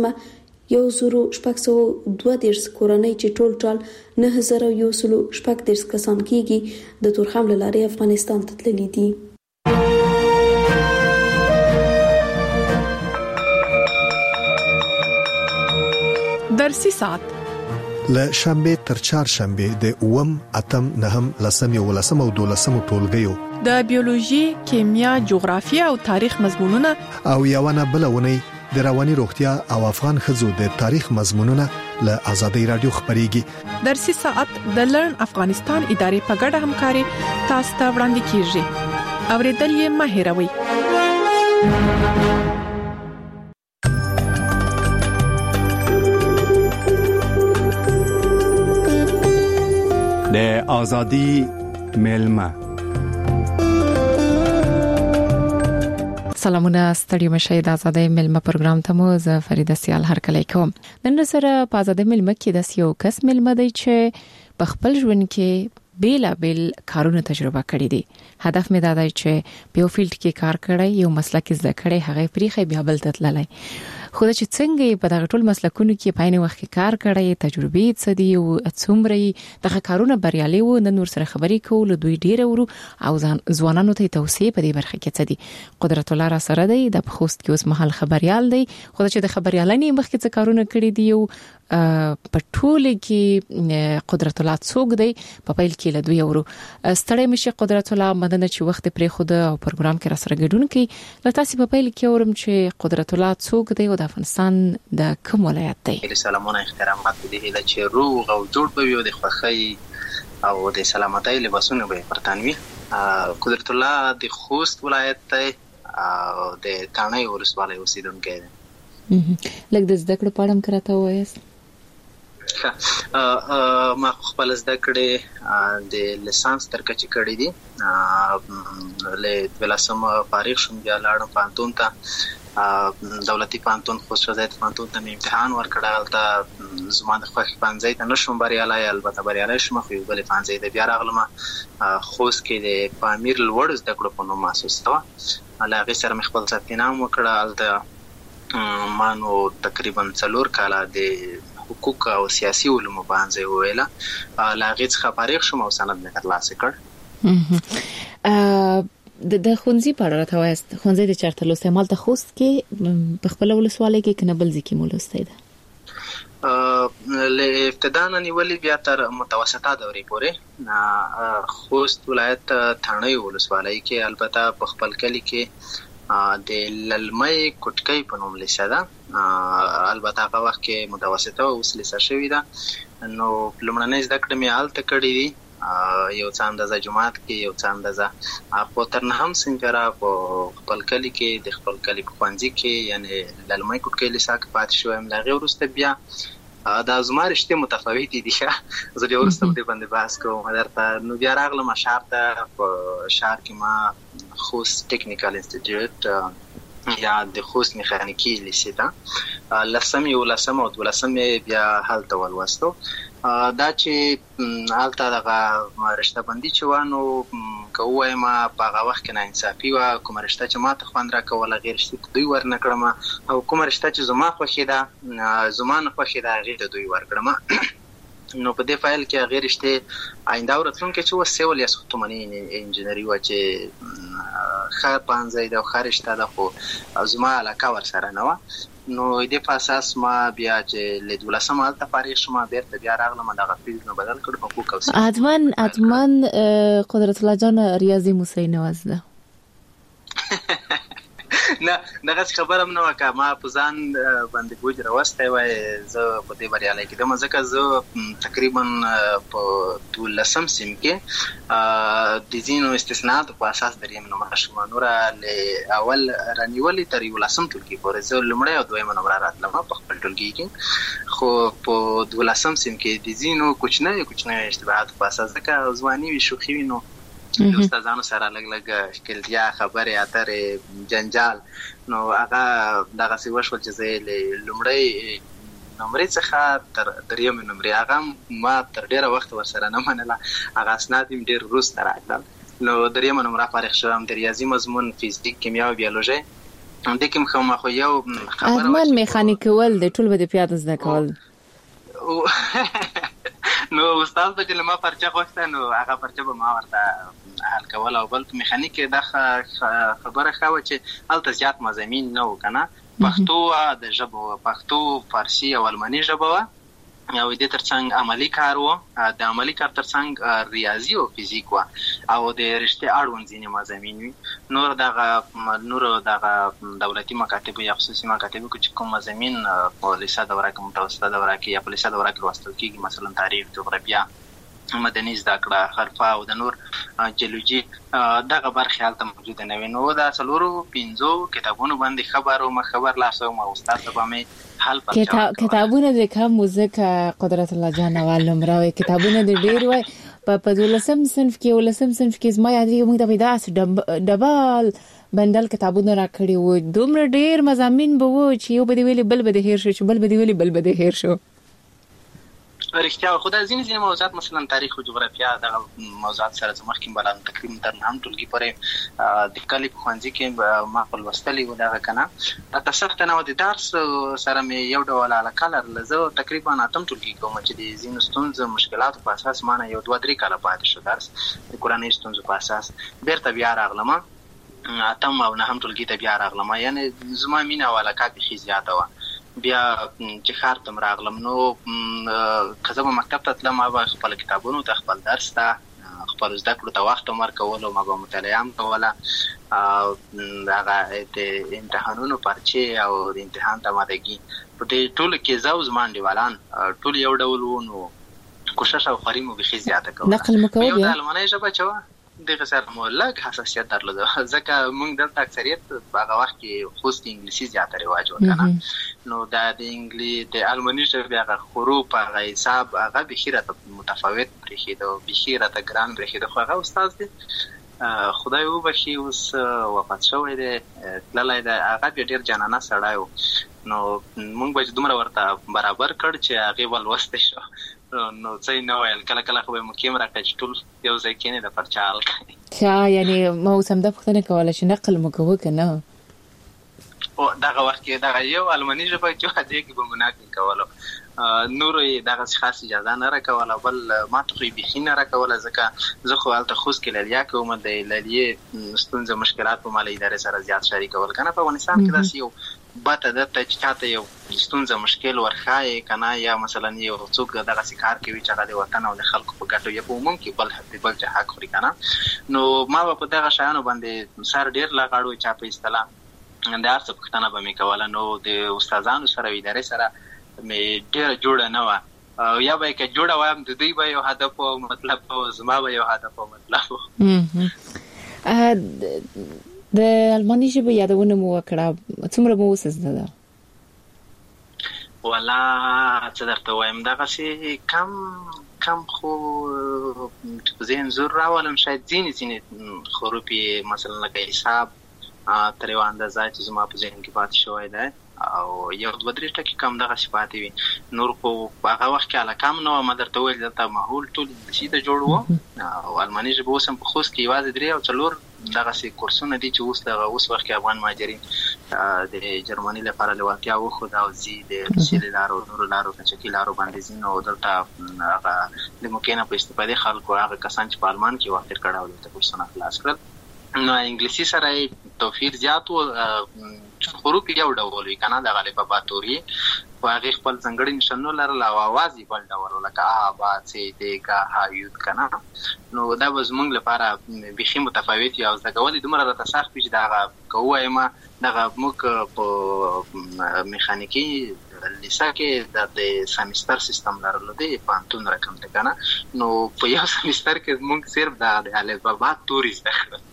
1,632 کورنۍ چې ټول 9,130 کسان کېږي د تورخم لارې افغانستان ته تللي دي. درسي ساعت له شنبه تر چهارشنبه د 8 اتم 9 لسم او 12 ټولګیو د بیولوژي، کیمیا، جغرافیه او تاریخ مضمونونه او یوونه بلونه د رواني روغتیا او افغان ښځو د تاریخ مضمونونه له آزادۍ رادیو خبريږي. درسي ساعت د لرن افغانستان ادارې په ګډه همکاري تاسو ته وړاندې کیږي. اوریدل یې مه هېروئ. د آزادۍ ملما. سلامونه ستړي مشه د آزادۍ ملما پروګرام ته مو زه فریده سیال هرکلی کوم. نن سره په آزادۍ ملما کې د یو کس ملما دی چې په خپل ژوند کې بیل کارونه تجربه کړې دي. هدف مې دا دی چې په یو فیلډ کې کار کړی، یو مسلک زده کړی، هغه پریخي بیا بل ته تللی. خو دا چې څنګه په دغه ټول مسلکونو کې په عین وخت کې کار کړی، تجربې څه دي او څومره دغه کارونه بریالي وو، نن ور سره خبرې کول دوی ډیر ورو او ځوانانو ته توصیه په دې برخه کې څه دي. قدرت الله را سره دی د خوست کې اوس مهال خبريال دی. خو چې د خبريالانې مخکې څه کارونه کړی دي او په ټول کې قدرت الله څوک دی په پیل کې له دوی ورو ستړی مشه. قدرت الله مدنه چې وخت پرې خود او پروګرام کې را سره ګډون کوي. لته په پیل کې اورم چې قدرت الله څوک دی او د افغانستان د کوم ولایت دی؟ سلامونه احترامات دې له چې روغ او جوړ به وي او د خوښۍ او د سلامتۍ لباسونه به پرتانوي. قدرت الله د خوست ولایت دی او د تانۍ ولسوالۍ اوسیدونکی دی. لکه د زده کړو په اړه کراته وایست؟ ما خپل زده کړې د لیسانس تر کچې کړې دي. له 12 فارغ شوم، بیا لاړم پانتون ته، دولتي پانتون خوست شهزاد پانتون ته امتحان ورکړل. هلته زما د خوښې پانځۍ ته نشوم بریالی، البته بریالی شوم، خو یو بلې پانځۍ ته بیا راغلم. خوست کې د پامیر لوړ زده کړو په نوم مؤسسه وه، له هغې سره مې خپل ثبت نام وکړه. هلته ما نو تقریبا 4 کاله د حقوق او سیاسي علومو باندې وویله. له هغې څخه فارغ شوم او سند مې ترلاسه کړ. د ښوونځي په اړه راته وایست، ښوونځي د چېرته لوستی؟ همالته خوست کې په خپله ولسوالۍ کې که نه بل ځای کې مو لوستی ده؟ له ابتدا نه نیولې بیا تر متوسطه دورې پورې خوست ولایت تانۍ ولسوالۍ کې، البته په خپل کلي کې د للمۍ کوټکۍ په نوم لیسه ده. البته هغه وخت کې متوسطه اوس لیسه شوې ده. نو لومړنۍ زده کړې مې هلته کړې دي، یو څه اندازه جماعت کې، یو څه اندازه په تر نهم صنف را په خپل کلي کې د خپل کلي په ښوونځي کې، یعنې للمۍ کوټکۍ لیسه کې پاتې شوم. له هغې وروسته بیا دا زما رشتې متفاوتې دي. زه بیا وروسته په دې باندې بحث کوم درته. نو بیا راغلم ښار ته. په ښار کې ما خوست ټیکنیکل انسټیټیوټ یا د خوست میخانیکي لیسې ته 10 11 او 12 بیا هلته ولوستو. دا چې هلته دغه رشته بندي چې وه، نو که ووایم په هغه وخت کې ناانصافي وه. کومه رشته چې ما ته خوند راکوله هغې رشتې ته دوی ورنه کړم، او کومه رشته چې زما خوښې ده، زما نه خوښې ده، هغې ته دوی ورکړم. نو په دې فایل کې هغې رشتې آینده او راتلونکې چې وه سیول یا ساختماني انجینري وه، چې ښه پانځی ده او ښه رشته ده، خو زما علاقه ورسره نه وه. نو دې په اساس ما بیا چې له 12 هلته فارغ شوم، بیرته بیا راغلم دغه فیلډ نه بدل کړ، حقوق او حتما قدرت الله جان ریاضي موسی نواز ده؟ نه دغه خبره نه وکړه. ما په ځان باندې بوج راوستی وای زه په دې بریالی کېدم، ځکه زه تقریبا په 12 سیم کې د ځینو استثناءاتو په اساس دریم نمره شوم. نوره له اول رانیولې تر 11 ټولګي پورې زه لومړی او دویمه نمره راتلم په خپل ټولګي کې، خو په 12 سیم کې د ځینو کوچنی اشتباهاتو په اساس، ځکه ځواني وي، شوخي وي، نو د استادانو سره لږ ښکلتیا، خبرې اترې، جنجال، نو هغه دغسې وشول چې زه له لومړۍ نمرې څخه تر دریمې نمرې هغه ما تر ډېره وخت ورسره نه منله، هغه اسناد یې ډېر وروسته راکړل. نو دریمه نمره فارغ شوم د ریاضي مضمون، فزیک، کیمیا او بیولوژي. دې کې مخه خو یو خبره ارمان میخانیک کول د ټول به د پیاده زده کول. نو استاد به چې ما پرچه غوښته، نو هغه پرچه به ما ورته حل کول. او بل په میخانیک کې دا خبره ښه وه چې هلته زیات مضامین نه وو که نه، پښتو د ژبه وه، پښتو، فارسي او الماني ژبه وه، او د ترڅنګ عملی کار وو د عملی کار ترڅنګ ریاضي او فزیک وو او د رشته اړوند ځینې مضامین نور دغه دولتي مکاتب یا خصوصي مکاتب کې کوم مضامین په لیسه دوره کې متوسطه دوره کې یا په لیسه دوره کې لوستل کېږي مثلا تاریخ جغرافیا مدني زده کړه حرفه او د نور جیولوژي دغه برخه حالت موجوده نه وي نو دا څلورو پنځو کتابونو باندې خبر او مخبر لاسو ما استاد به مې حل پاتې کتابونه د کوم موزیک قدرت الله جان والم راوي کتابونه د ډیر وای په دولسم صنف کې زما یادېږي موږ د پیداس ډبل بندل کتابونه راکړي وو دومره ډیر مضامین به وو چې یو به ویلي بل به هیر شو بل به هیر شو رښتیا خدای ځینې موضوعات مثلا تاریخ او جغرافیا دغه موضوعات سره زموږ کې بلان تقریبا تر هم ټولګي پرې د کلی په خوانځي کې ما خپل وستلې و دغه کنه تاسو ته نو د درس سره مې یو ډول علاقه لرله تقریبا اتم ټولګي کوم چې د زینو ستونزې مشکلات په اساس مانه یو 2-3 کاله پاتې شو درس د قرآني ستونزو په اساس بیرته بیا راغلم اتم او نه هم ټولګي ته بیا راغلم یعنی زما مینا او علاقه به زیاته و بیا چې خار تم راغلم نو کله مکتب ته تلم ما خپل کتابونو ته خپل درس ته خپل زده کړو ته وخت مر کول او ما به مطالعه هم کوله هغه د امتحانونو پرچې او د امتحان ته مادهګي په دې ټول کې زاوز مانډیوالان ټول یو ډول وو کوشش او خريمو به زیاته کوله نقل مکو بیا د المانۍ ژبه چوا دغه سره مولک حساسیت درلود ځکه موږ دلته اکثریت هغه وخت کې خوست انګلیسي زیاته رواج وکړه نو دا د انګلیسي د المانۍ ژبه هغه حروف هغه حساب هغه بخیره متفاوت بریښي د بخیره د ګران بریښي د هغه استاد دی خدای وبخي اوس وفات شوی دی تللی دی هغه ډېر جانانه سړی نو موږ به دومره ورته برابر کړ چې هغې به لوستی شو نو ځای نه ویل کله خو به مو کیمره کړ چې ټول یو ځای کېنې د پرچال کوي یعنی ما اوس هم د پوښتنه کوله چې نقل مو کوو که نه او دغه وخت کې دغه یو الماني ژبه چې هدې کې به مو نقل کولو نور یې دغه خاص اجازه نه راکوله بل ما ته خو یې بیخي نه راکوله ځکه زه خو هلته خوست کې للیا کوم د للیې ستونزه مشکلات په مالی ادارې سره زیات شریکول که نه په افغانستان کې داسې یو بته دته چې چاته یو ستونزه مشکل ورښایې که نه یا مثلا یو څوک دغسې کار کوي چې هغه د وطن او د خلکو په ګټو یا په عموم کې بل چا حق خوري که نه نو ما به په دغه شیانو باندې سر ډېر لغاړو چا په اصطلاح د هر څه پوښتنه به مې کوله نو د استادانو سره او ادارې سره مې ډېره جوړه نه وه یا به یې که جوړه وایم د دوی به یو هدف او مطلب او زما به یو هدف او مطلب د الماني ژبې یادونه مو وکړه څومره مو اوس زده ده والا څه درته وایم دغسې کم خو په ذهن زور راولم شاید ځینې حروف یې مثلا لکه حساب تر یوه اندازه چې زما په ذهن کې پاتې شوی دی او یو 2-3 ټکي کم دغسې پاتې وي نور خو په هغه وخت کې علاقه هم نه وه ما درته وویل دلته ماحول ټول انګلیسي ته جوړ و او الماني ژبه اوس هم په خوست کې یوازې 3 او 4 دغسې کورسونه دي چې اوس وخت کې افغان مهاجرین د جرمني لپاره لېوالتیا وښوده او ځي د روسیې له لارو نورو لارو کچکي لارو باندې ځي نو دلته هغه د موقع نه په استفادې خلکو هغه کسان چې په المان کې وخت تېر کړی او دلته کورسونه خلاص کړل نو انګلیسي سره یې توفیر زیات و حروف یو ډول وي که نه د غالبه باتوري خو هغې خپل ځانګړي نښانونه لرل او اواز یې بل ډول و لکه ا با څ د ګ ه یود که نه نو دا به زموږ لپاره بیخي متفاوت وي او زده کول یې دومره راته سخت وي چې د هغه که ووایم دغه موږ په میخانیکي لیسه کې د سمیستر سیستم لرلو دی پوهنتون رقم دی که نه نو په یو سمیستر کې موږ صرف د الفبا توري زده کړل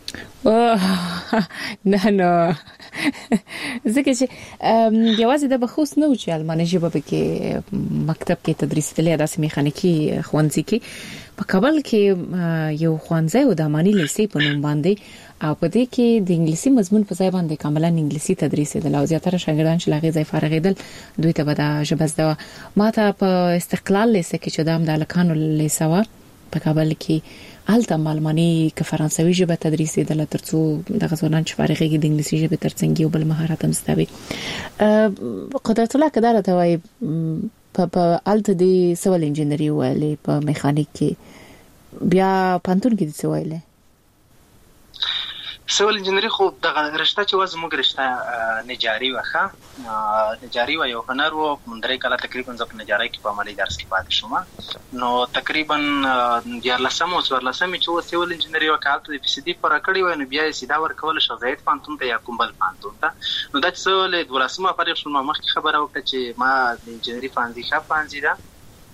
نه ځکه چې یوازې د بخوست نه و چې الماني ژبه کې مکتب کې تدریس تللی داسې میخانیکي ښوونځي کې په کابل کې یو ښوونځی و د اماني لیسې په نوم باندې او په دې کې د انګلیسي مضمون په ځای باندې کاملا انګلیسي تدریسېدل او زیاتره شاګردان چې له هغې ځای فارغېدل دوی ته به دا ژبه زده وه ما ته په استقلال لیسه کې چې دا هم د هلکانو لیسه وه په کابل کې هلته هم الماني که فرانسوي ژبه تدریسېدله تر څو دغه ځوانان چې فارغېږي د انګلیسي ژبې تر څنګ یو بل مهارت هم زده وي قدرت الله که دا راته وایي په هلته دې څه ول انجینري وویلې په میخانیک کې بیا پوهنتون کې دې څه ویلې سیول انجینری خو د رشته چې وزموږ رشته نجاری وخه نجاری و یو هنر و مندري کله تقریبا ځکه نجاری کې په عملي درس کې پاتې شوم نو تقریبا 14 چې سیول انجینری وکالت د پی سي ډي پر کړی و نو بیا یې سیدا ورکول شو زید پانتون ته یا کومبل پانتون ته نو د سیول د ولسمه فارغ شوم مخکې خبره وکړه چې ما د انجینری فانزي خپانځي دا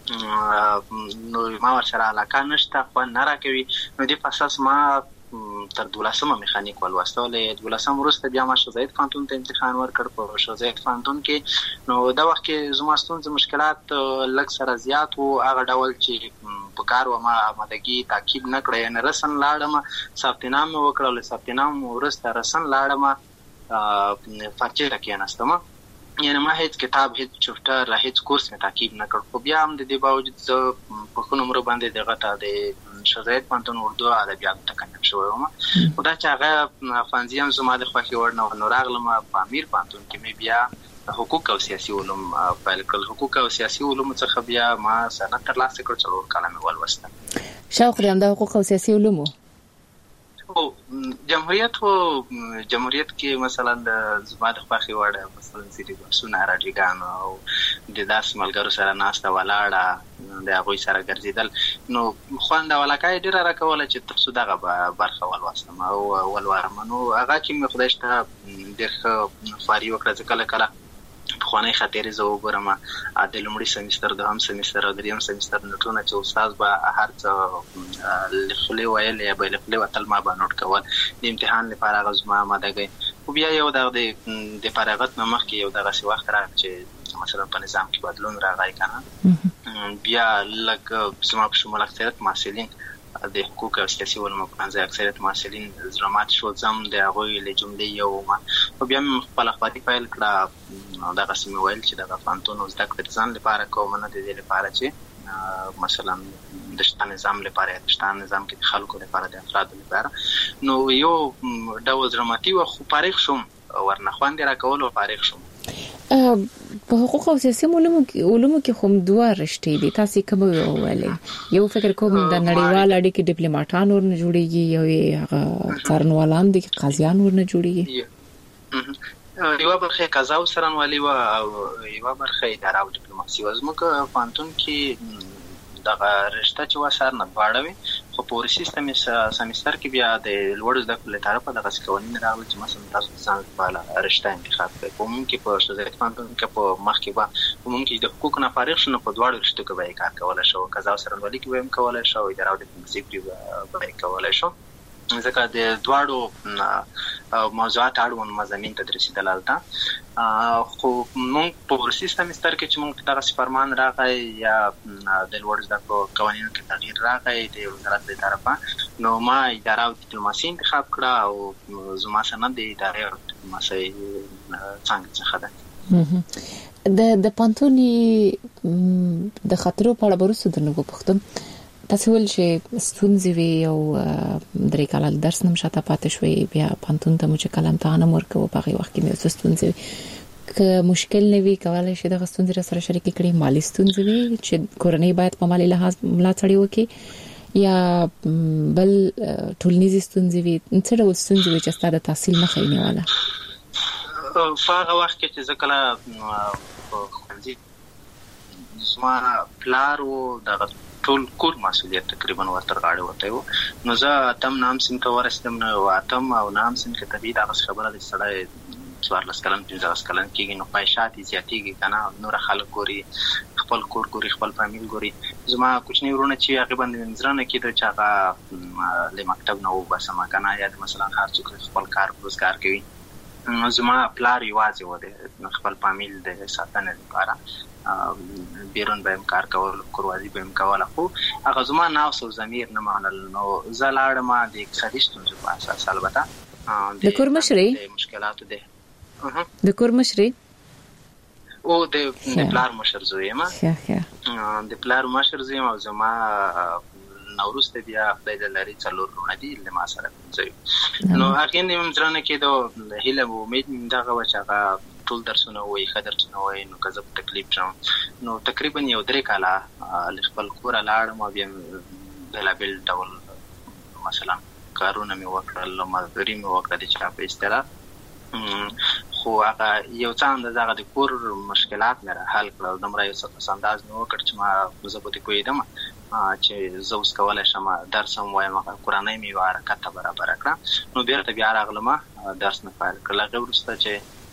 نو ما ورسره علاقه نشته خو نه راکوي نو د اساس ما تر 12مه میخانیک ولوستلې 12مه وروسته بیا ما شوزید فانتون ته امتحان ورکړ په شوزید فانتون کې نو دا وخت کې زما ستونزې مشکلات لږ سره زیات وو هغه ډول چې په کار و ما آمادګي تعقیب نه کړی نه رسن لاړم ثبتنام وکړل ثبتنام وروسته رسن لاړم فرچه راکېناستم یعنی ما هیڅ کتاب هیڅ چپټر هیڅ کورس نه تعقیب نه کړ خو بیا هم د دې باوجود زه په کوم نمبر باندې دغه ته د شوزید پانتون اردو ادبیات ته کنه شوم او دا چې هغه فانزیم زما د خوښي ورنه نو راغلم په امیر پانتون کې مې بیا حقوق او سیاسي علوم پیل کړل حقوق او سیاسي علوم څخه بیا ما سند ترلاسه کړ څلور کلمې ولوستل شاوخ د حقوق او سیاسي علوم او جمهوریت کې مثلا د زما د خوښي وړ مثلا سری بسونه راډیګان او د داس ملګرو سره ناسته ولاړه د هغه سره ګرځیدل نو خوانده ولاکای ډیره راکوله چې تاسو دغه برخه ولوستم او ولورم نو هغه کې مې خدای شته د فاری وکړه چې کله کله خواني خاطر زه وګورم د لومړي سمستر د هم سمستر او دریم سمستر نټونه چې استاد به هر څه لخلې ویل یا به لخلې وتل ما به نوٹ کول د امتحان لپاره غوښمه ماده او بیا یو د فارغت مخ کې یو دغه سی وخت راځي چې مثلا په نظام کې بدلون راغی کنه بیا لکه سما په شمول اکثریت محصلین د حقوق او سیاسي علومو په منځ اکثریت محصلین زرمات شو زم د هغه له جملې یو ما او بیا خپل خپل فایل کړه دا قسم ویل چې د فانتون او زده کړې ځان لپاره کوم نه د دې لپاره چې مثلا د شته نظام لپاره د شته نظام کې خلکو لپاره د افراد لپاره نو یو ډول دراماتي او فارغ شوم ورنه خواندې راکول او فارغ شوم په حقوق او سیاسي علومو کې هم دوه رشتې دي تاسو کوم ویلې یو فکر کوم د نړیوال اړیکې ډیپلوماټان ورنه جوړیږي یو هغه څارنوالان دي قاضیان ورنه جوړیږي یو برخه قضا او څارنوالي او یو برخه اداره او ډیپلوماسي وزموږ فانتون کې دغه رشته چې وسار نه باړوي خو په سیستم سمستر کې بیا د لوړ زده کړو لپاره په دغه قوانین راغلي چې مثلا تاسو ځان په رشته انتخاب کړئ کوم کې په شوزید فانتون کې په مخ کې به کوم کې د حقوق نه فارغ شنه په دواړو رشتو کې به کار کولای شو قضا او څارنوالي کې به هم کولای شو اداره او ډیپلوماسي کې به کولای شو ځکه د دواړو موضوعات اړوند مضامین تدریسي دلالت خو موږ په سیستم ستر کې چې موږ دغه فرمان راغی یا د لوړ زده کړو قوانینو کې تغییر راغی د وزارت له طرفه نو ما اداره او ډیپلوماسي انتخاب کړه او زما سند د اداره او ډیپلوماسي څنګه څخه ده د پانتوني د خطرو په اړه ورسره د نوو پختم تاسو ول چې ستونزې وي او درې کال درس نم شاته پاتې شوي بیا پانتون ته مو چې کلم ته نه مرکو په هغه وخت کې مې ستونزې ک مشکل نه وي کولای شي د ستونزې سره شریک کړي مالی ستونزې وي چې کورنۍ باید په مالی لحاظ ملاتړ وکړي یا بل ټولنیزي ستونزې وي څه ډول ستونزې وي چې ستاسو تحصیل نه خینه والا په هغه وخت کې چې ځکه خوندې زما پلار او د ټول کور مسؤلیت تقریبا ورته غاړه وته و نو زه تم نام سین ته ورسېدم نو اتم او نام سین کې طبيعي دا خبره د سړی 14 کلن 15 کلن کېږي نو پایشات زیاتېږي کنه نور خلک ګوري خپل کور ګوري خپل فامیل ګوري زما کوچنی ورونه چې هغه باندې نظرانه کېده چې هغه له مکتب نو بس ما کنه یا مثلا هر څوک خپل کار روزګار کوي زما پلار یوازې و د خپل فامیل د ساتنې لپاره بیرون به کار کول کوروازی به کول خو هغه زما ناوس او ضمیر نه مانل نو زلاړ ما د اقتصادي ستونزو په اساس البته د کورمشري مشکلات ده د کورمشري او د پلار مشر زویم د پلار مشر زویم او زما نوروز ته بیا خدای د لري څلور رونه دي له ما سره کوي نو هغه نیم ځرانه کې د هیله امید دغه وچاغه ټول درسونه وای خدرتونه وای نو که زه تکلیف شم نو تقریبا یو 3 کاله خپل کور لاړم او بیا د لابل ډول مثلا کارونه مې وکړل، مزدوري مې وکړه د چا په اصطلاح. خو هغه یو څه اندازه د کور مشکلات مې حل کړل. دومره یو څه پس انداز مې وکړ چې ما زه به پوهېدم چې زه اوس کولی شم درس هم وایم. هغه کورنۍ مې یوه حرکت ته برابره کړه. نو بیرته بیا راغلم درس مې پیل کړل. هغې وروسته چې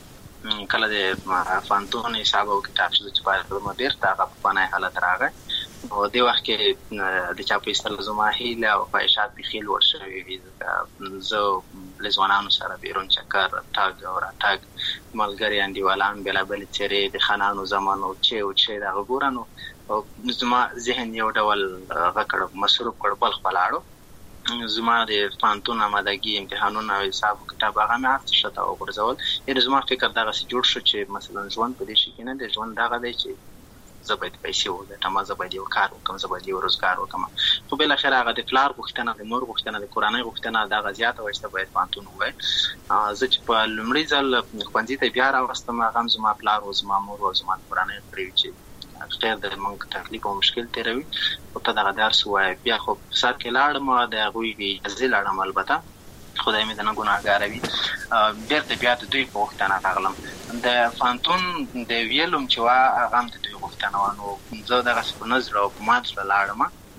کله د پوهنتون حساب او کتاب چې پیل کړم بیرته هغه پخوانی حالت راغی. نو دې وخت کې د چا په اصطلاح زما هیله او خواهشات بیخي لوړ شوي وي. زه له ځوانانو سره بیرون چکر تګ او راتګ، ملګري انډیوالان، بېلابېلې څېرې د خانانو زمانو چې او چې دغه ګورم نو زما ذهن یو ډول هغه کړ مصروف کړ بل خپلاړو. زما د پوهنتون آمادګي امتحانونه او حساب کتاب هغه مې هر څه شته وغورځول. یعنې زما فکر دغسې جوړ شو چې مثلا ژوند په دې شي کې نه دی. ژوند دغه دی چې زه باید پیسې وګټم، زه باید یو کار وکړم، زه باید یو روزګار وکړم. خو بالاخره هغه د پلار غوښتنه، د مور غوښتنه، د کورنۍ غوښتنه دغه زیاته وه چې ته باید پوهنتون ووایې. زه چې په لومړي ځل ښوونځي ته بیا راوستم هغه هم زما پلار و، زما مور و، زما کورنۍ کړی وي چې خیر د موږ تکلیف او مشکل تېروي خو ته دغه درس ووایه. بیا خو په سر کې لاړم، د هغوی د اجازې لاړم البته، خدای مې د نه ګناهګاره وي. بېرته بیا د دوی په غوښتنه راغلم. د پوهنتون د ویلم چې وه هغه هم د دوی غوښتنه وه. نو زه دغسې په نه زړه او په مات زړه لاړم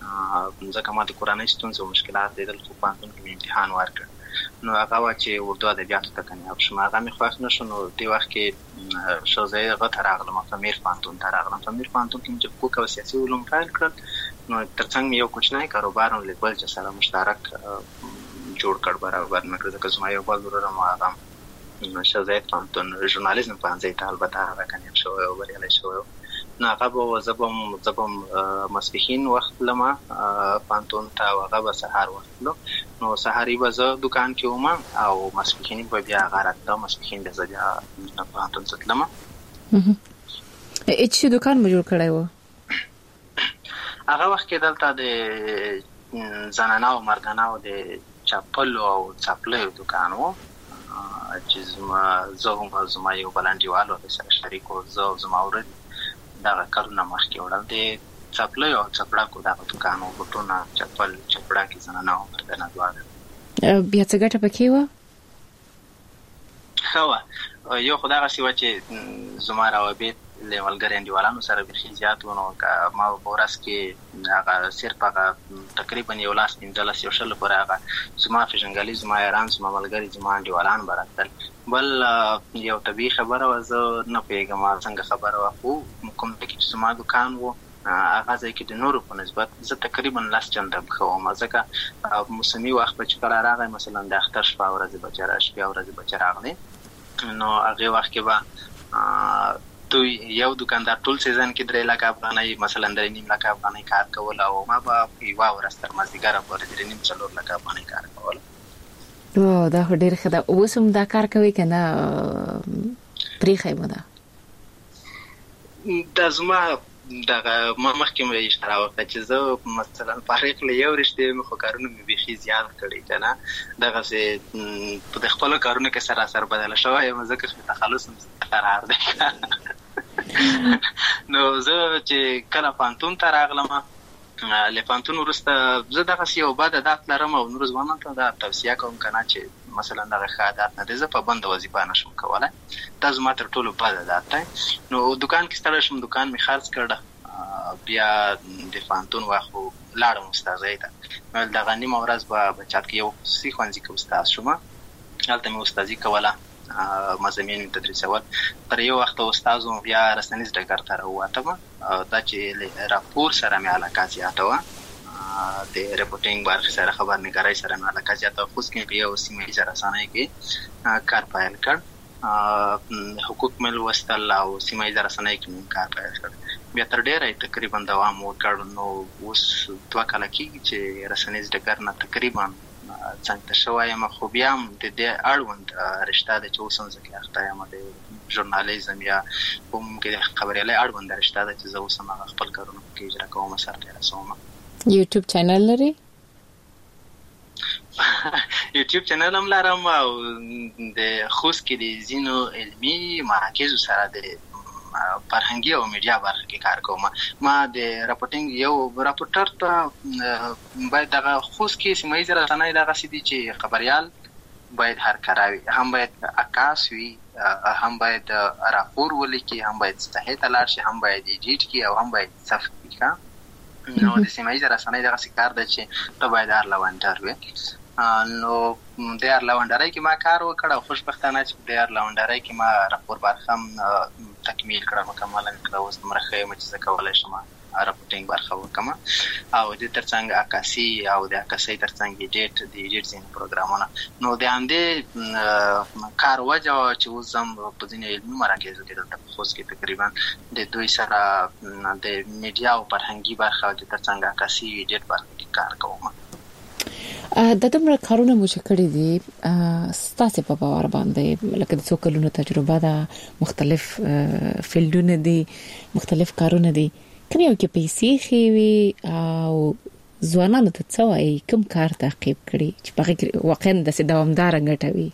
ځکه ما د کورنۍ ستونزې او مشکلات لیدل. خو پوهنتون کې مې امتحان ورکړ. نو هغه وه چې اردو ادبیاتو ته کامیاب شوم. هغه مې خوښ نه شو. نو دې وخت کې ښوونځی هغه ته راغلم، فمیر پوهنتون ته راغلم. فمیر پوهنتون کې مې چې حقوق او سیاسي علوم پیل کړل. نو تر څنګ مې یو کوچنی کاروبار هم له بل چا سره مشترک جوړ کړ، برابر مې کړ. ځکه زما یو بل ورور هم هغه ښوونځی پوهنتون ژورنالیزم پوهنځی ته البته هغه کامیاب شوی او بریالی شوی و. نو هغه به زه به ماسپښین وخت تلم پوهنتون ته او هغه به سهار وخت تلو. نو سهاري به زه دوکان کې وم او ماسپښین به بیا هغه راته ماسپښین به زه بیا پوهنتون ته تلم. چې دوکان مو جوړ کړی و؟ هغه وخت کې دلته د زنانه او مردانه او د چپلو او څپلیو دوکان و چې زه هم زما یو بل انډیوال و سره شریک و. زه او زما ورور دغه کارونه مخکې وړل. د څپلیو او څپړاکو دغه دوکان و، بوټونه، چپل، چپړاکې زنانه او مردانه دواړه. بیا څه ګټه پکې وه؟ ښه وه. یو خو دغسې وه چې زما روابط له ملګري انډیوالانو سره بیخي زیات و. نو ما په ورځ کې هغه صرف هغه تقریبا 15 یو شل پورې هغه زما پېژنګلي، زما یاران، زما ملګري، زما انډیوالان به راتلل. بل یو طبیعي خبره وه، زه نه پوهېږم څنګه خبره وه، خو کوم ځای کې چې زما دوکان و هغه ځای کې د نورو په نسبت زه تقریبا 10 چنده ښه وم. ځکه موسمي وخت به چې کله راغی مثلا د اختر شپه ورځې به چې شپې ورځې به چې راغلی نو هغې وخت کې به دوی یو دکاندار ټول سیزن کې 3 لک افغانۍ مثلا 3.5 لک افغانۍ کار کول او ما به یوه ورځ تر مازدیګره پورې 3.5-4 لک افغانۍ کار کول. دا خو ډېر ښه ده. اوس هم دا کار کوي که نه پرېښی مو ده؟ دا زما دغه ما مخکې مې اشاره وکړه چې زه مثلا فارغ له یو رشتې مې خو کارونه مې بیخي زیات کړي که نه دغسې په د خپلو کارونو کې سراسر بدله شوی یم ځکه چې تخلص هم قرار دی. نو زه چې کله پوهنتون ته راغلم له پوهنتون وروسته زه دغسې یو بد عادت لرم او نورو ځوانانو ته دا توصیه کوم که نه چې مثلا دغه ښه عادت نه دی. زه په بنده وظیفه نشم کولی، دا زما تر ټولو بد عادت دی. نو دوکان کې ستړی شم، دوکان مې خرڅ کړ، بیا د پوهنتون وخت لاړم استاذۍ ته. ویل دغه نیمه ورځ به چات کې یو خصوصي ښوونځي کې استاد شوم، هلته مې استادي کوله، مضامین مې تدریسول. تر یو وخته استاد وم، بیا رسنیز ډګر ته راووتم. دا چې راپور سره مې علاقه زیاته وه، د رپورټینګ برخې سره، خبرنګارۍ سره مې علاقه زیاته وه. خوست کې په یو سیمه ییزه رسنۍ کې کار پیل کړ، حقوق مې لوستل او سیمه ییزه رسنۍ کې مې کار پیل کړ. بیا تر ډېره تقریبا دوام وکړ. نو اوس 2 کاله کېږي چې رسنیز ډګر نه تقریبا څنګ ته شوی یم، خو بیا هم د دې اړوند رشته ده چې اوس هم زه کې اخته یم، د ژورنالیزم یا کوم کې د خبریالۍ اړوند رشته ده چې زه اوس هم هغه خپل کارونه پکې اجرا کوم، سرته یې رسوم. یوټیوب چینل لري؟ یوټیوب چینل هم لرم او د خوست کې د ځینو علمي مراکزو سره د فرهنګي او میډیا برخه کې کار کوم. ما د راپورټینګ یو راپورټر ته باید دغه خوښ کې سیمایي رسنۍ دغه سيدي چې خبريال باید هر کراوي، هم باید عکاس وي، هم باید راپور ولیکي، هم باید صحیح تلاش شي، هم باید ایډیټ کی او هم باید صفحه کا. نو د سیمایي رسنۍ دغه کار دی چې ته باید هر لوندر وي. نو د هر لوندرای کې ما کار وکړ او خوشبختانه چې د هر لوندرای کې ما راپور برخه تکمیل کړم، مکمل کړم. اوس مرخه مې چې کولای شم راپورټینګ برخه وکم او د ترڅنګ عکاسي او د عکاسي ترڅنګ ایډیټ زین پروګرامونه. نو د اندې کار وجه چې وزم په ځینې علمي مراکزو کې دلته خصوص کې تقریبا د دوی سره د میډیا او فرهنګي برخه د ترڅنګ عکاسي ایډیټ برخه کې کار کوم. د دومره کارونه مو چې کړی دي ستاسو په باور باندې لکه د څو کلونو تجربه ده، مختلف فیلډونه دي، مختلف کارونه دي، کوم یو کې پیسې خوي او ځوانانو ته څه وایي کوم کار تعقیب کړي چې په واقعا د دوامدار غټوي؟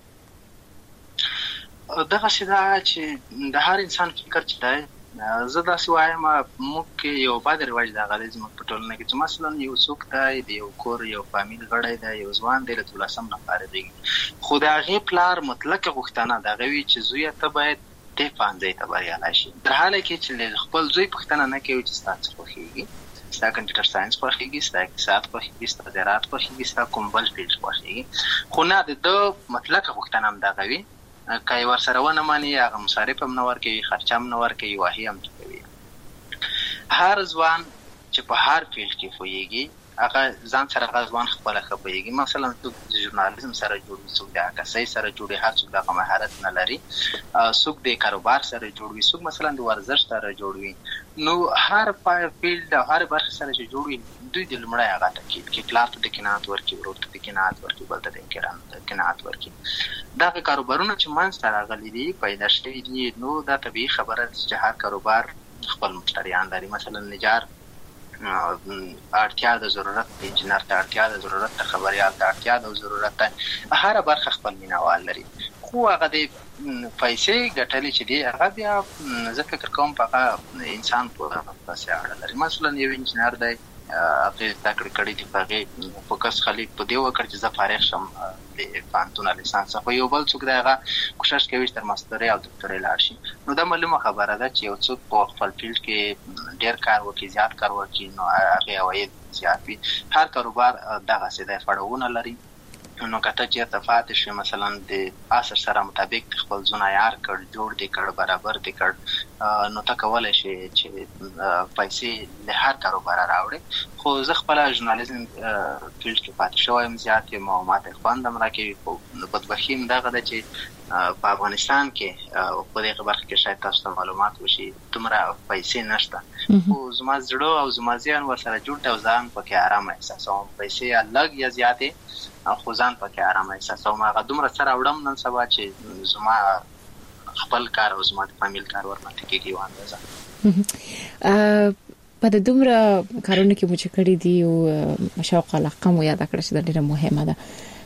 دغه شدا چې د هر انسان فکر چې دی زه داسې وایم موږ یو بد رواج د غلې زموږ په ټولنه کې چې مثلا یو څوک دی د یو کور یو فامیل غړی دی، یو ځوان دی له 13 نه فارغېږي، خو د هغې پلار مطلقه غوښتنه دغه وي چې زویه ته باید د پانځه ته بریالی شي، در حاله کې چې خپل زوی پوښتنه نه کوي چې ستا څه خوښېږي، ستا کمپیوټر ساینس خوښېږي، ستا اقتصاد خوښېږي، ستا زراعت خوښېږي، ستا کوم بل فیلډ خوښېږي، خو نه د ده مطلقه غوښتنه هم دغه وي. که یې ورسره ونه مني هغه مصارف هم نه ورکوي، خرچه هم نه ورکوي، واهي هم نه کوي. هر ځوان چې په هر فیلډ کې پوهېږي هغه ځان سره هغه ځوان خپله ښه پوهېږي. مثلا څوک د ژورنالیزم سره جوړ وي، څوک د عکاسۍ سره جوړ وي، هر څوک دغه مهارت نه لري، څوک د کاروبار سره جوړ وي، څوک مثلا د ورزش سره جوړ وي. نو هر فیلډ او هر برخه سره چې جوړ وي دوی د لومړی هغه تاکید کوي، پلار ته د قناعت ورکړي، ورور ته د قناعت ورکړي، بل ته د قناعت ورکړي. دغه کاروبارونه چې منځته راغلي دي پیدا شوي دي، نو دا طبیعي خبره ده چې هر کاروبار خپل مشتریان لري. مثلا نجار اړتیا د ضرورت د انجینر ته اړتیا د ضرورت د خبریال ته اړتیا د ضرورت ته هر برخه خپل مینوال لري، خو هغه د پیسې ګټلې چې دی هغه بیا زه فکر کوم په انسان پورې اړه لري. مثلا یو انجینر دی هغه زده کړې کړې دي، په هغې فوکس خالي په دې وکړ چې زه فارغ شم د پوهنتون لیسانس، خو یو بل څوک دی هغه کوشش کوي چې تر ماسترۍ او دکتورۍ لاړ شي. نو دا معلومه خبره ده چې یو څوک په خپل فیلډ کې ډېر کار وکړي، زیات کار وکړي، نو هغې عواید زیات وي. هر کاروبار دغسې دی، پړاوونه لري. نو که ته چېرته پاتې شوې مثلا د عصر سره مطابق خپل ځون عیار کړ، جوړ دې کړ، برابر دې کړ، نو ته کولی شې چې پیسې له هر کاروباره راوړې. خو زه خپله ژورنالیزم فیلډ کې پاتې شوی یم، زیات یم او ما ته خوند هم راکوي. خو بدبختي هم دغه ده چې په افغانستان کې په دغه برخه کې شاید تاسو ته معلومات وشي دومره پیسې نشته، خو زما زړه او زما ذهن ورسره جوړ دی او ځان پکې ارامه احساسوم. پیسې لږ یا زیاتې خو ځان پکې ارامه احساسوم. هغه دومره سره وړم نن سبا چې زما خپل کار او زما د فامیل کار ورماته کېږي یوه اندازه. په دومره کارونه کې مو چې کړي دي او شوق علاقه مو یاد کړه چې دا ډېره مهمه ده.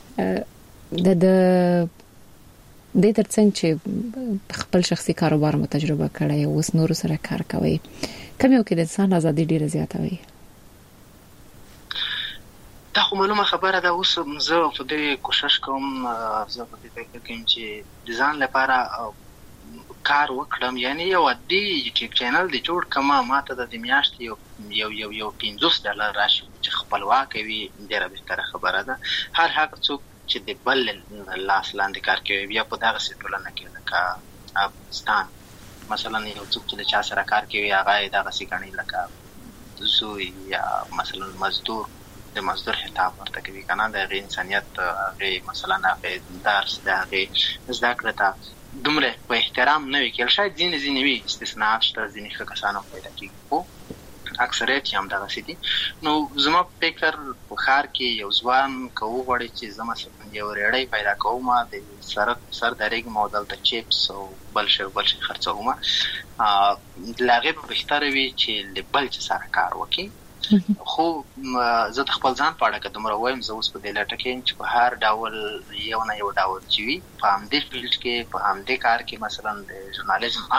د ترڅنګ چې خپل شخصي کاروبار مو تجربه کړی او اوس نور سره کار کوي، کوم یو کې د انسان ازادي ډېره زیاته وي؟ دا خو معلومه خبره ده. اوس زه په دې کوشش کوم، زه په دې فکر کوم چې د ځان لپاره کار وکړم، یعنی یو عادي یوټیوب چینل دی جوړ کړم، ماته د میاشتې یو $50 راشي چې خپلواک وي، ډېره بهتره خبره ده. هر هغه څوک چې د بل لاس لاندې کار کوي بیا په دغسې ټولنه کې لکه افغانستان مثلا یو څوک چې له چا سره کار کوي هغه یې دغسې ګڼي لکه زوی یا مثلا مزدور، د مزدور خطاب ورته کوي که نه، د هغې انسانیت، هغې مثلا هغې درس، د هغې زده کړه ته دومره په احترام نه وي کېدل. شاید ځینې وي استثناءات شته، ځینې ښه کسان هم پیدا کېږي، خو اکثریت یې هم دغسې دي. نو زما په فکر په ښار کې یو ځوان که وغواړي چې زه مثلا یو ریړۍ پیدا کوم، د سړک سر درېږم او دلته چیپس او بل شی خرڅوم، له هغې به بهتره وي چې له بل چا سره کار وکړي. خو زه د خپل ځان په اړه که دومره وایم، زه اوس په دې لټه کې یم چې په هر ډول یو نه یو ډول چې وي په همدې فیلډ کې، په همدې کار کې مثلا د ژورنالیزم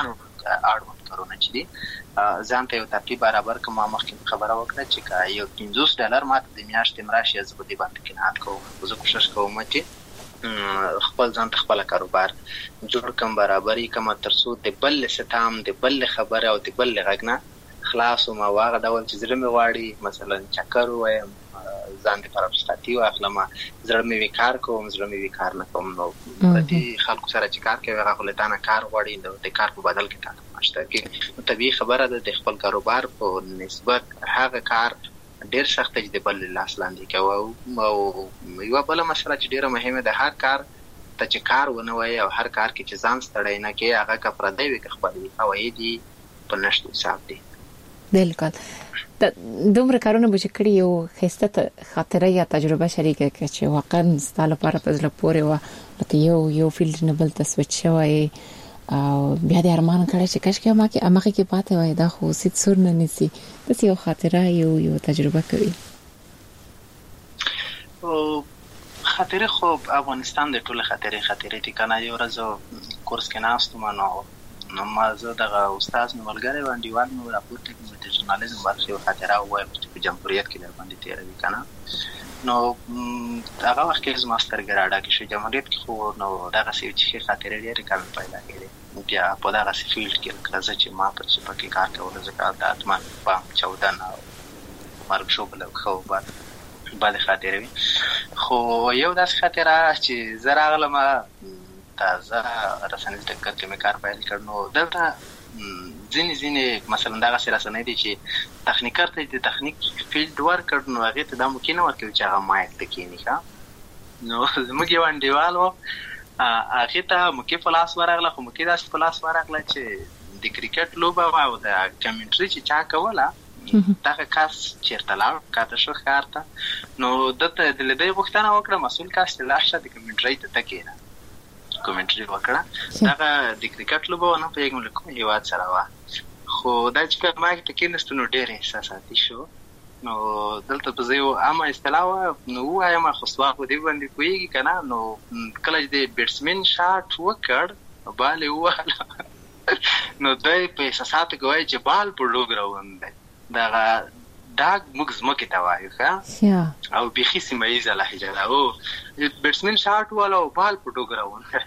اړوند کارونه چې دي ځان ته یو ترتیب برابر کوم. مخکې خبره وکړه چې یو $50 ماته د میاشتې مراشي زه په دې باندې قناعت کوم. زه کوشش کوم چې خپل ځان ته خپل کاروبار جوړ کم، برابرۍ کوم ترڅو د بل ستام، د بل خبره او د بل غږ نه خلاص او ما واغه ډول چې زړه مې واړي، مثلا چکر وایم، ځان دې پر رخصتي واخلم، زړه مې وکړ کوم، زړه مې وکړ نه کوم. نو دې خلکو سره چې کار کوي هغه له تانه کار غواړي، د کار په بدل کې تاسو مشته کې طبيعي خبره ده د خپل کاروبار په نسبت هغه کار ډیر سخت دی د بل لاس لاندې کوي. او یو بل مسله چې ډیره مهمه ده، هر کار ته چې کار ونه وای او هر کار کې چې ځان ستړی نه کې هغه کا پردی وي خپل او ایدي په نشته حساب دی. بالکل. دومره کارونه به چې کړی یو خسته خاطره یا تجربه شریکه کړي چې واقعا ستاسو لپاره په ځل پورې و لکه یو فیلډ نه بل ته سویچ شوی او بیا د ارمان کړی چې کاشکې ما کې پاتې وای دا خو سید سر نه نسی. د یو خاطره یو تجربه کوي. او خاطره خو افغانستان د ټوله خاطره دي کنه. یو ورځ کورس کې ناستم نو ما زه دغه استاد مې ملګری و انډیوال مې راپورته کړ د ژورنالیزم برخه یو خاطره وایم چې په جمهوریت کې در باندې تیروي کنه. نو هغه وخت کې زما سترګې راډا کې شو جمهوریت کې خو نو دغه څه چې خاطره لري کار پیدا کړي. بیا په دغه فیلډ کې کړه چې ما په څه پکې کار کول زکه د اتمان په 14 نه مرګ شو بل خو بعد خاطره وي. خو یو داس خاطره چې زراغله ما تازه رسنیز د کار کې کار پیل کړنو دلته ځینې مثلا دغه رسنۍ دي چې تخنیکر ته د تخنیک فیلډ ورک کړنو هغه ته د ممکنه ورکوي چې هغه مایک ته کېنی ښه. نو زموږ یو انډیوالو هغه ته مکه پلاس ورغله، خو مکه داس پلاس ورغله چې د کرکټ لوبه او د کمنټري چې چا کوله دغه کس چیرته لاړ کاته شو خارته. نو دته د لیدې وختونه وکړه مسول کاست لاشه د کمنټري ته تکینه کومنټري وکړه دغه د کرکټ لوبه نه پیغام لیکم هیواد سره وا. خو دا چې ما کې تکینست نو ډېر احساساتي شو. نو دلته په ځای عامه اصطلاح نو وایم خو سوال په دې باندې کوي کنه. نو کله چې د بیټسمن شاټ وکړ بال وواله نو دای په احساساتو کې وای چې بال په لوګ روان دی. دا موږ زمکه ته وایو ښه او بيخي سیمایزه لهجه ده. او بیټسمن شاټ والا او بال په لوګ روان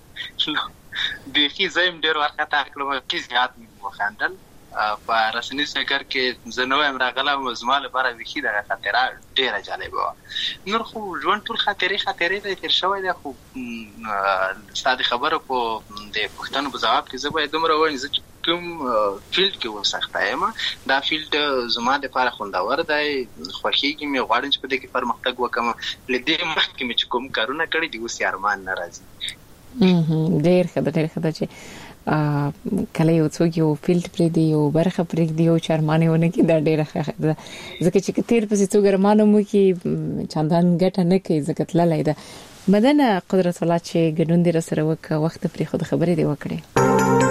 بيخي زم ډیر ورخته کړم چې زیات مخاندل په رسنۍ سکر کې زنوې امراغله مزمال لپاره بيخي د خاطره ډیره جالبه و. نور خو ژوند ټول خاطره د تیر شوی ده. خو ستاسو خبره په د پښتنو په جواب کې زه باید دومره وایم چې کوم فیلډ کې وسخته یم دا فیلډ زما د لپاره خوندور دی، خوښیږي مې، غواړم چې په دې کې پرمختګ وکړم. لدې مخکې مې چې کوم کارونه کړی دي اوس یې ارمان نه راځي. ډېر ښه ده چې کله یو څوک یو فیلډ پرې دی یو برخه پرې دی او چارمانه ونه کې دا ډېر ښه ده ځکه چې کتیر پسې څوک ارمانه مو کې چندان ګټه نه کوي ځکه تللای ده. مدنه قدرت الله چې ګډون دې سره وکړه وخت پرې خود خبرې دی وکړي.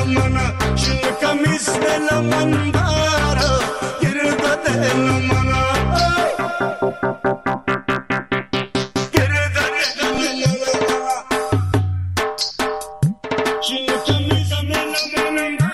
لمنا شن کمیس د لمندار ګرد د لمنا ګرد د لمنا شن کمیس د لمندار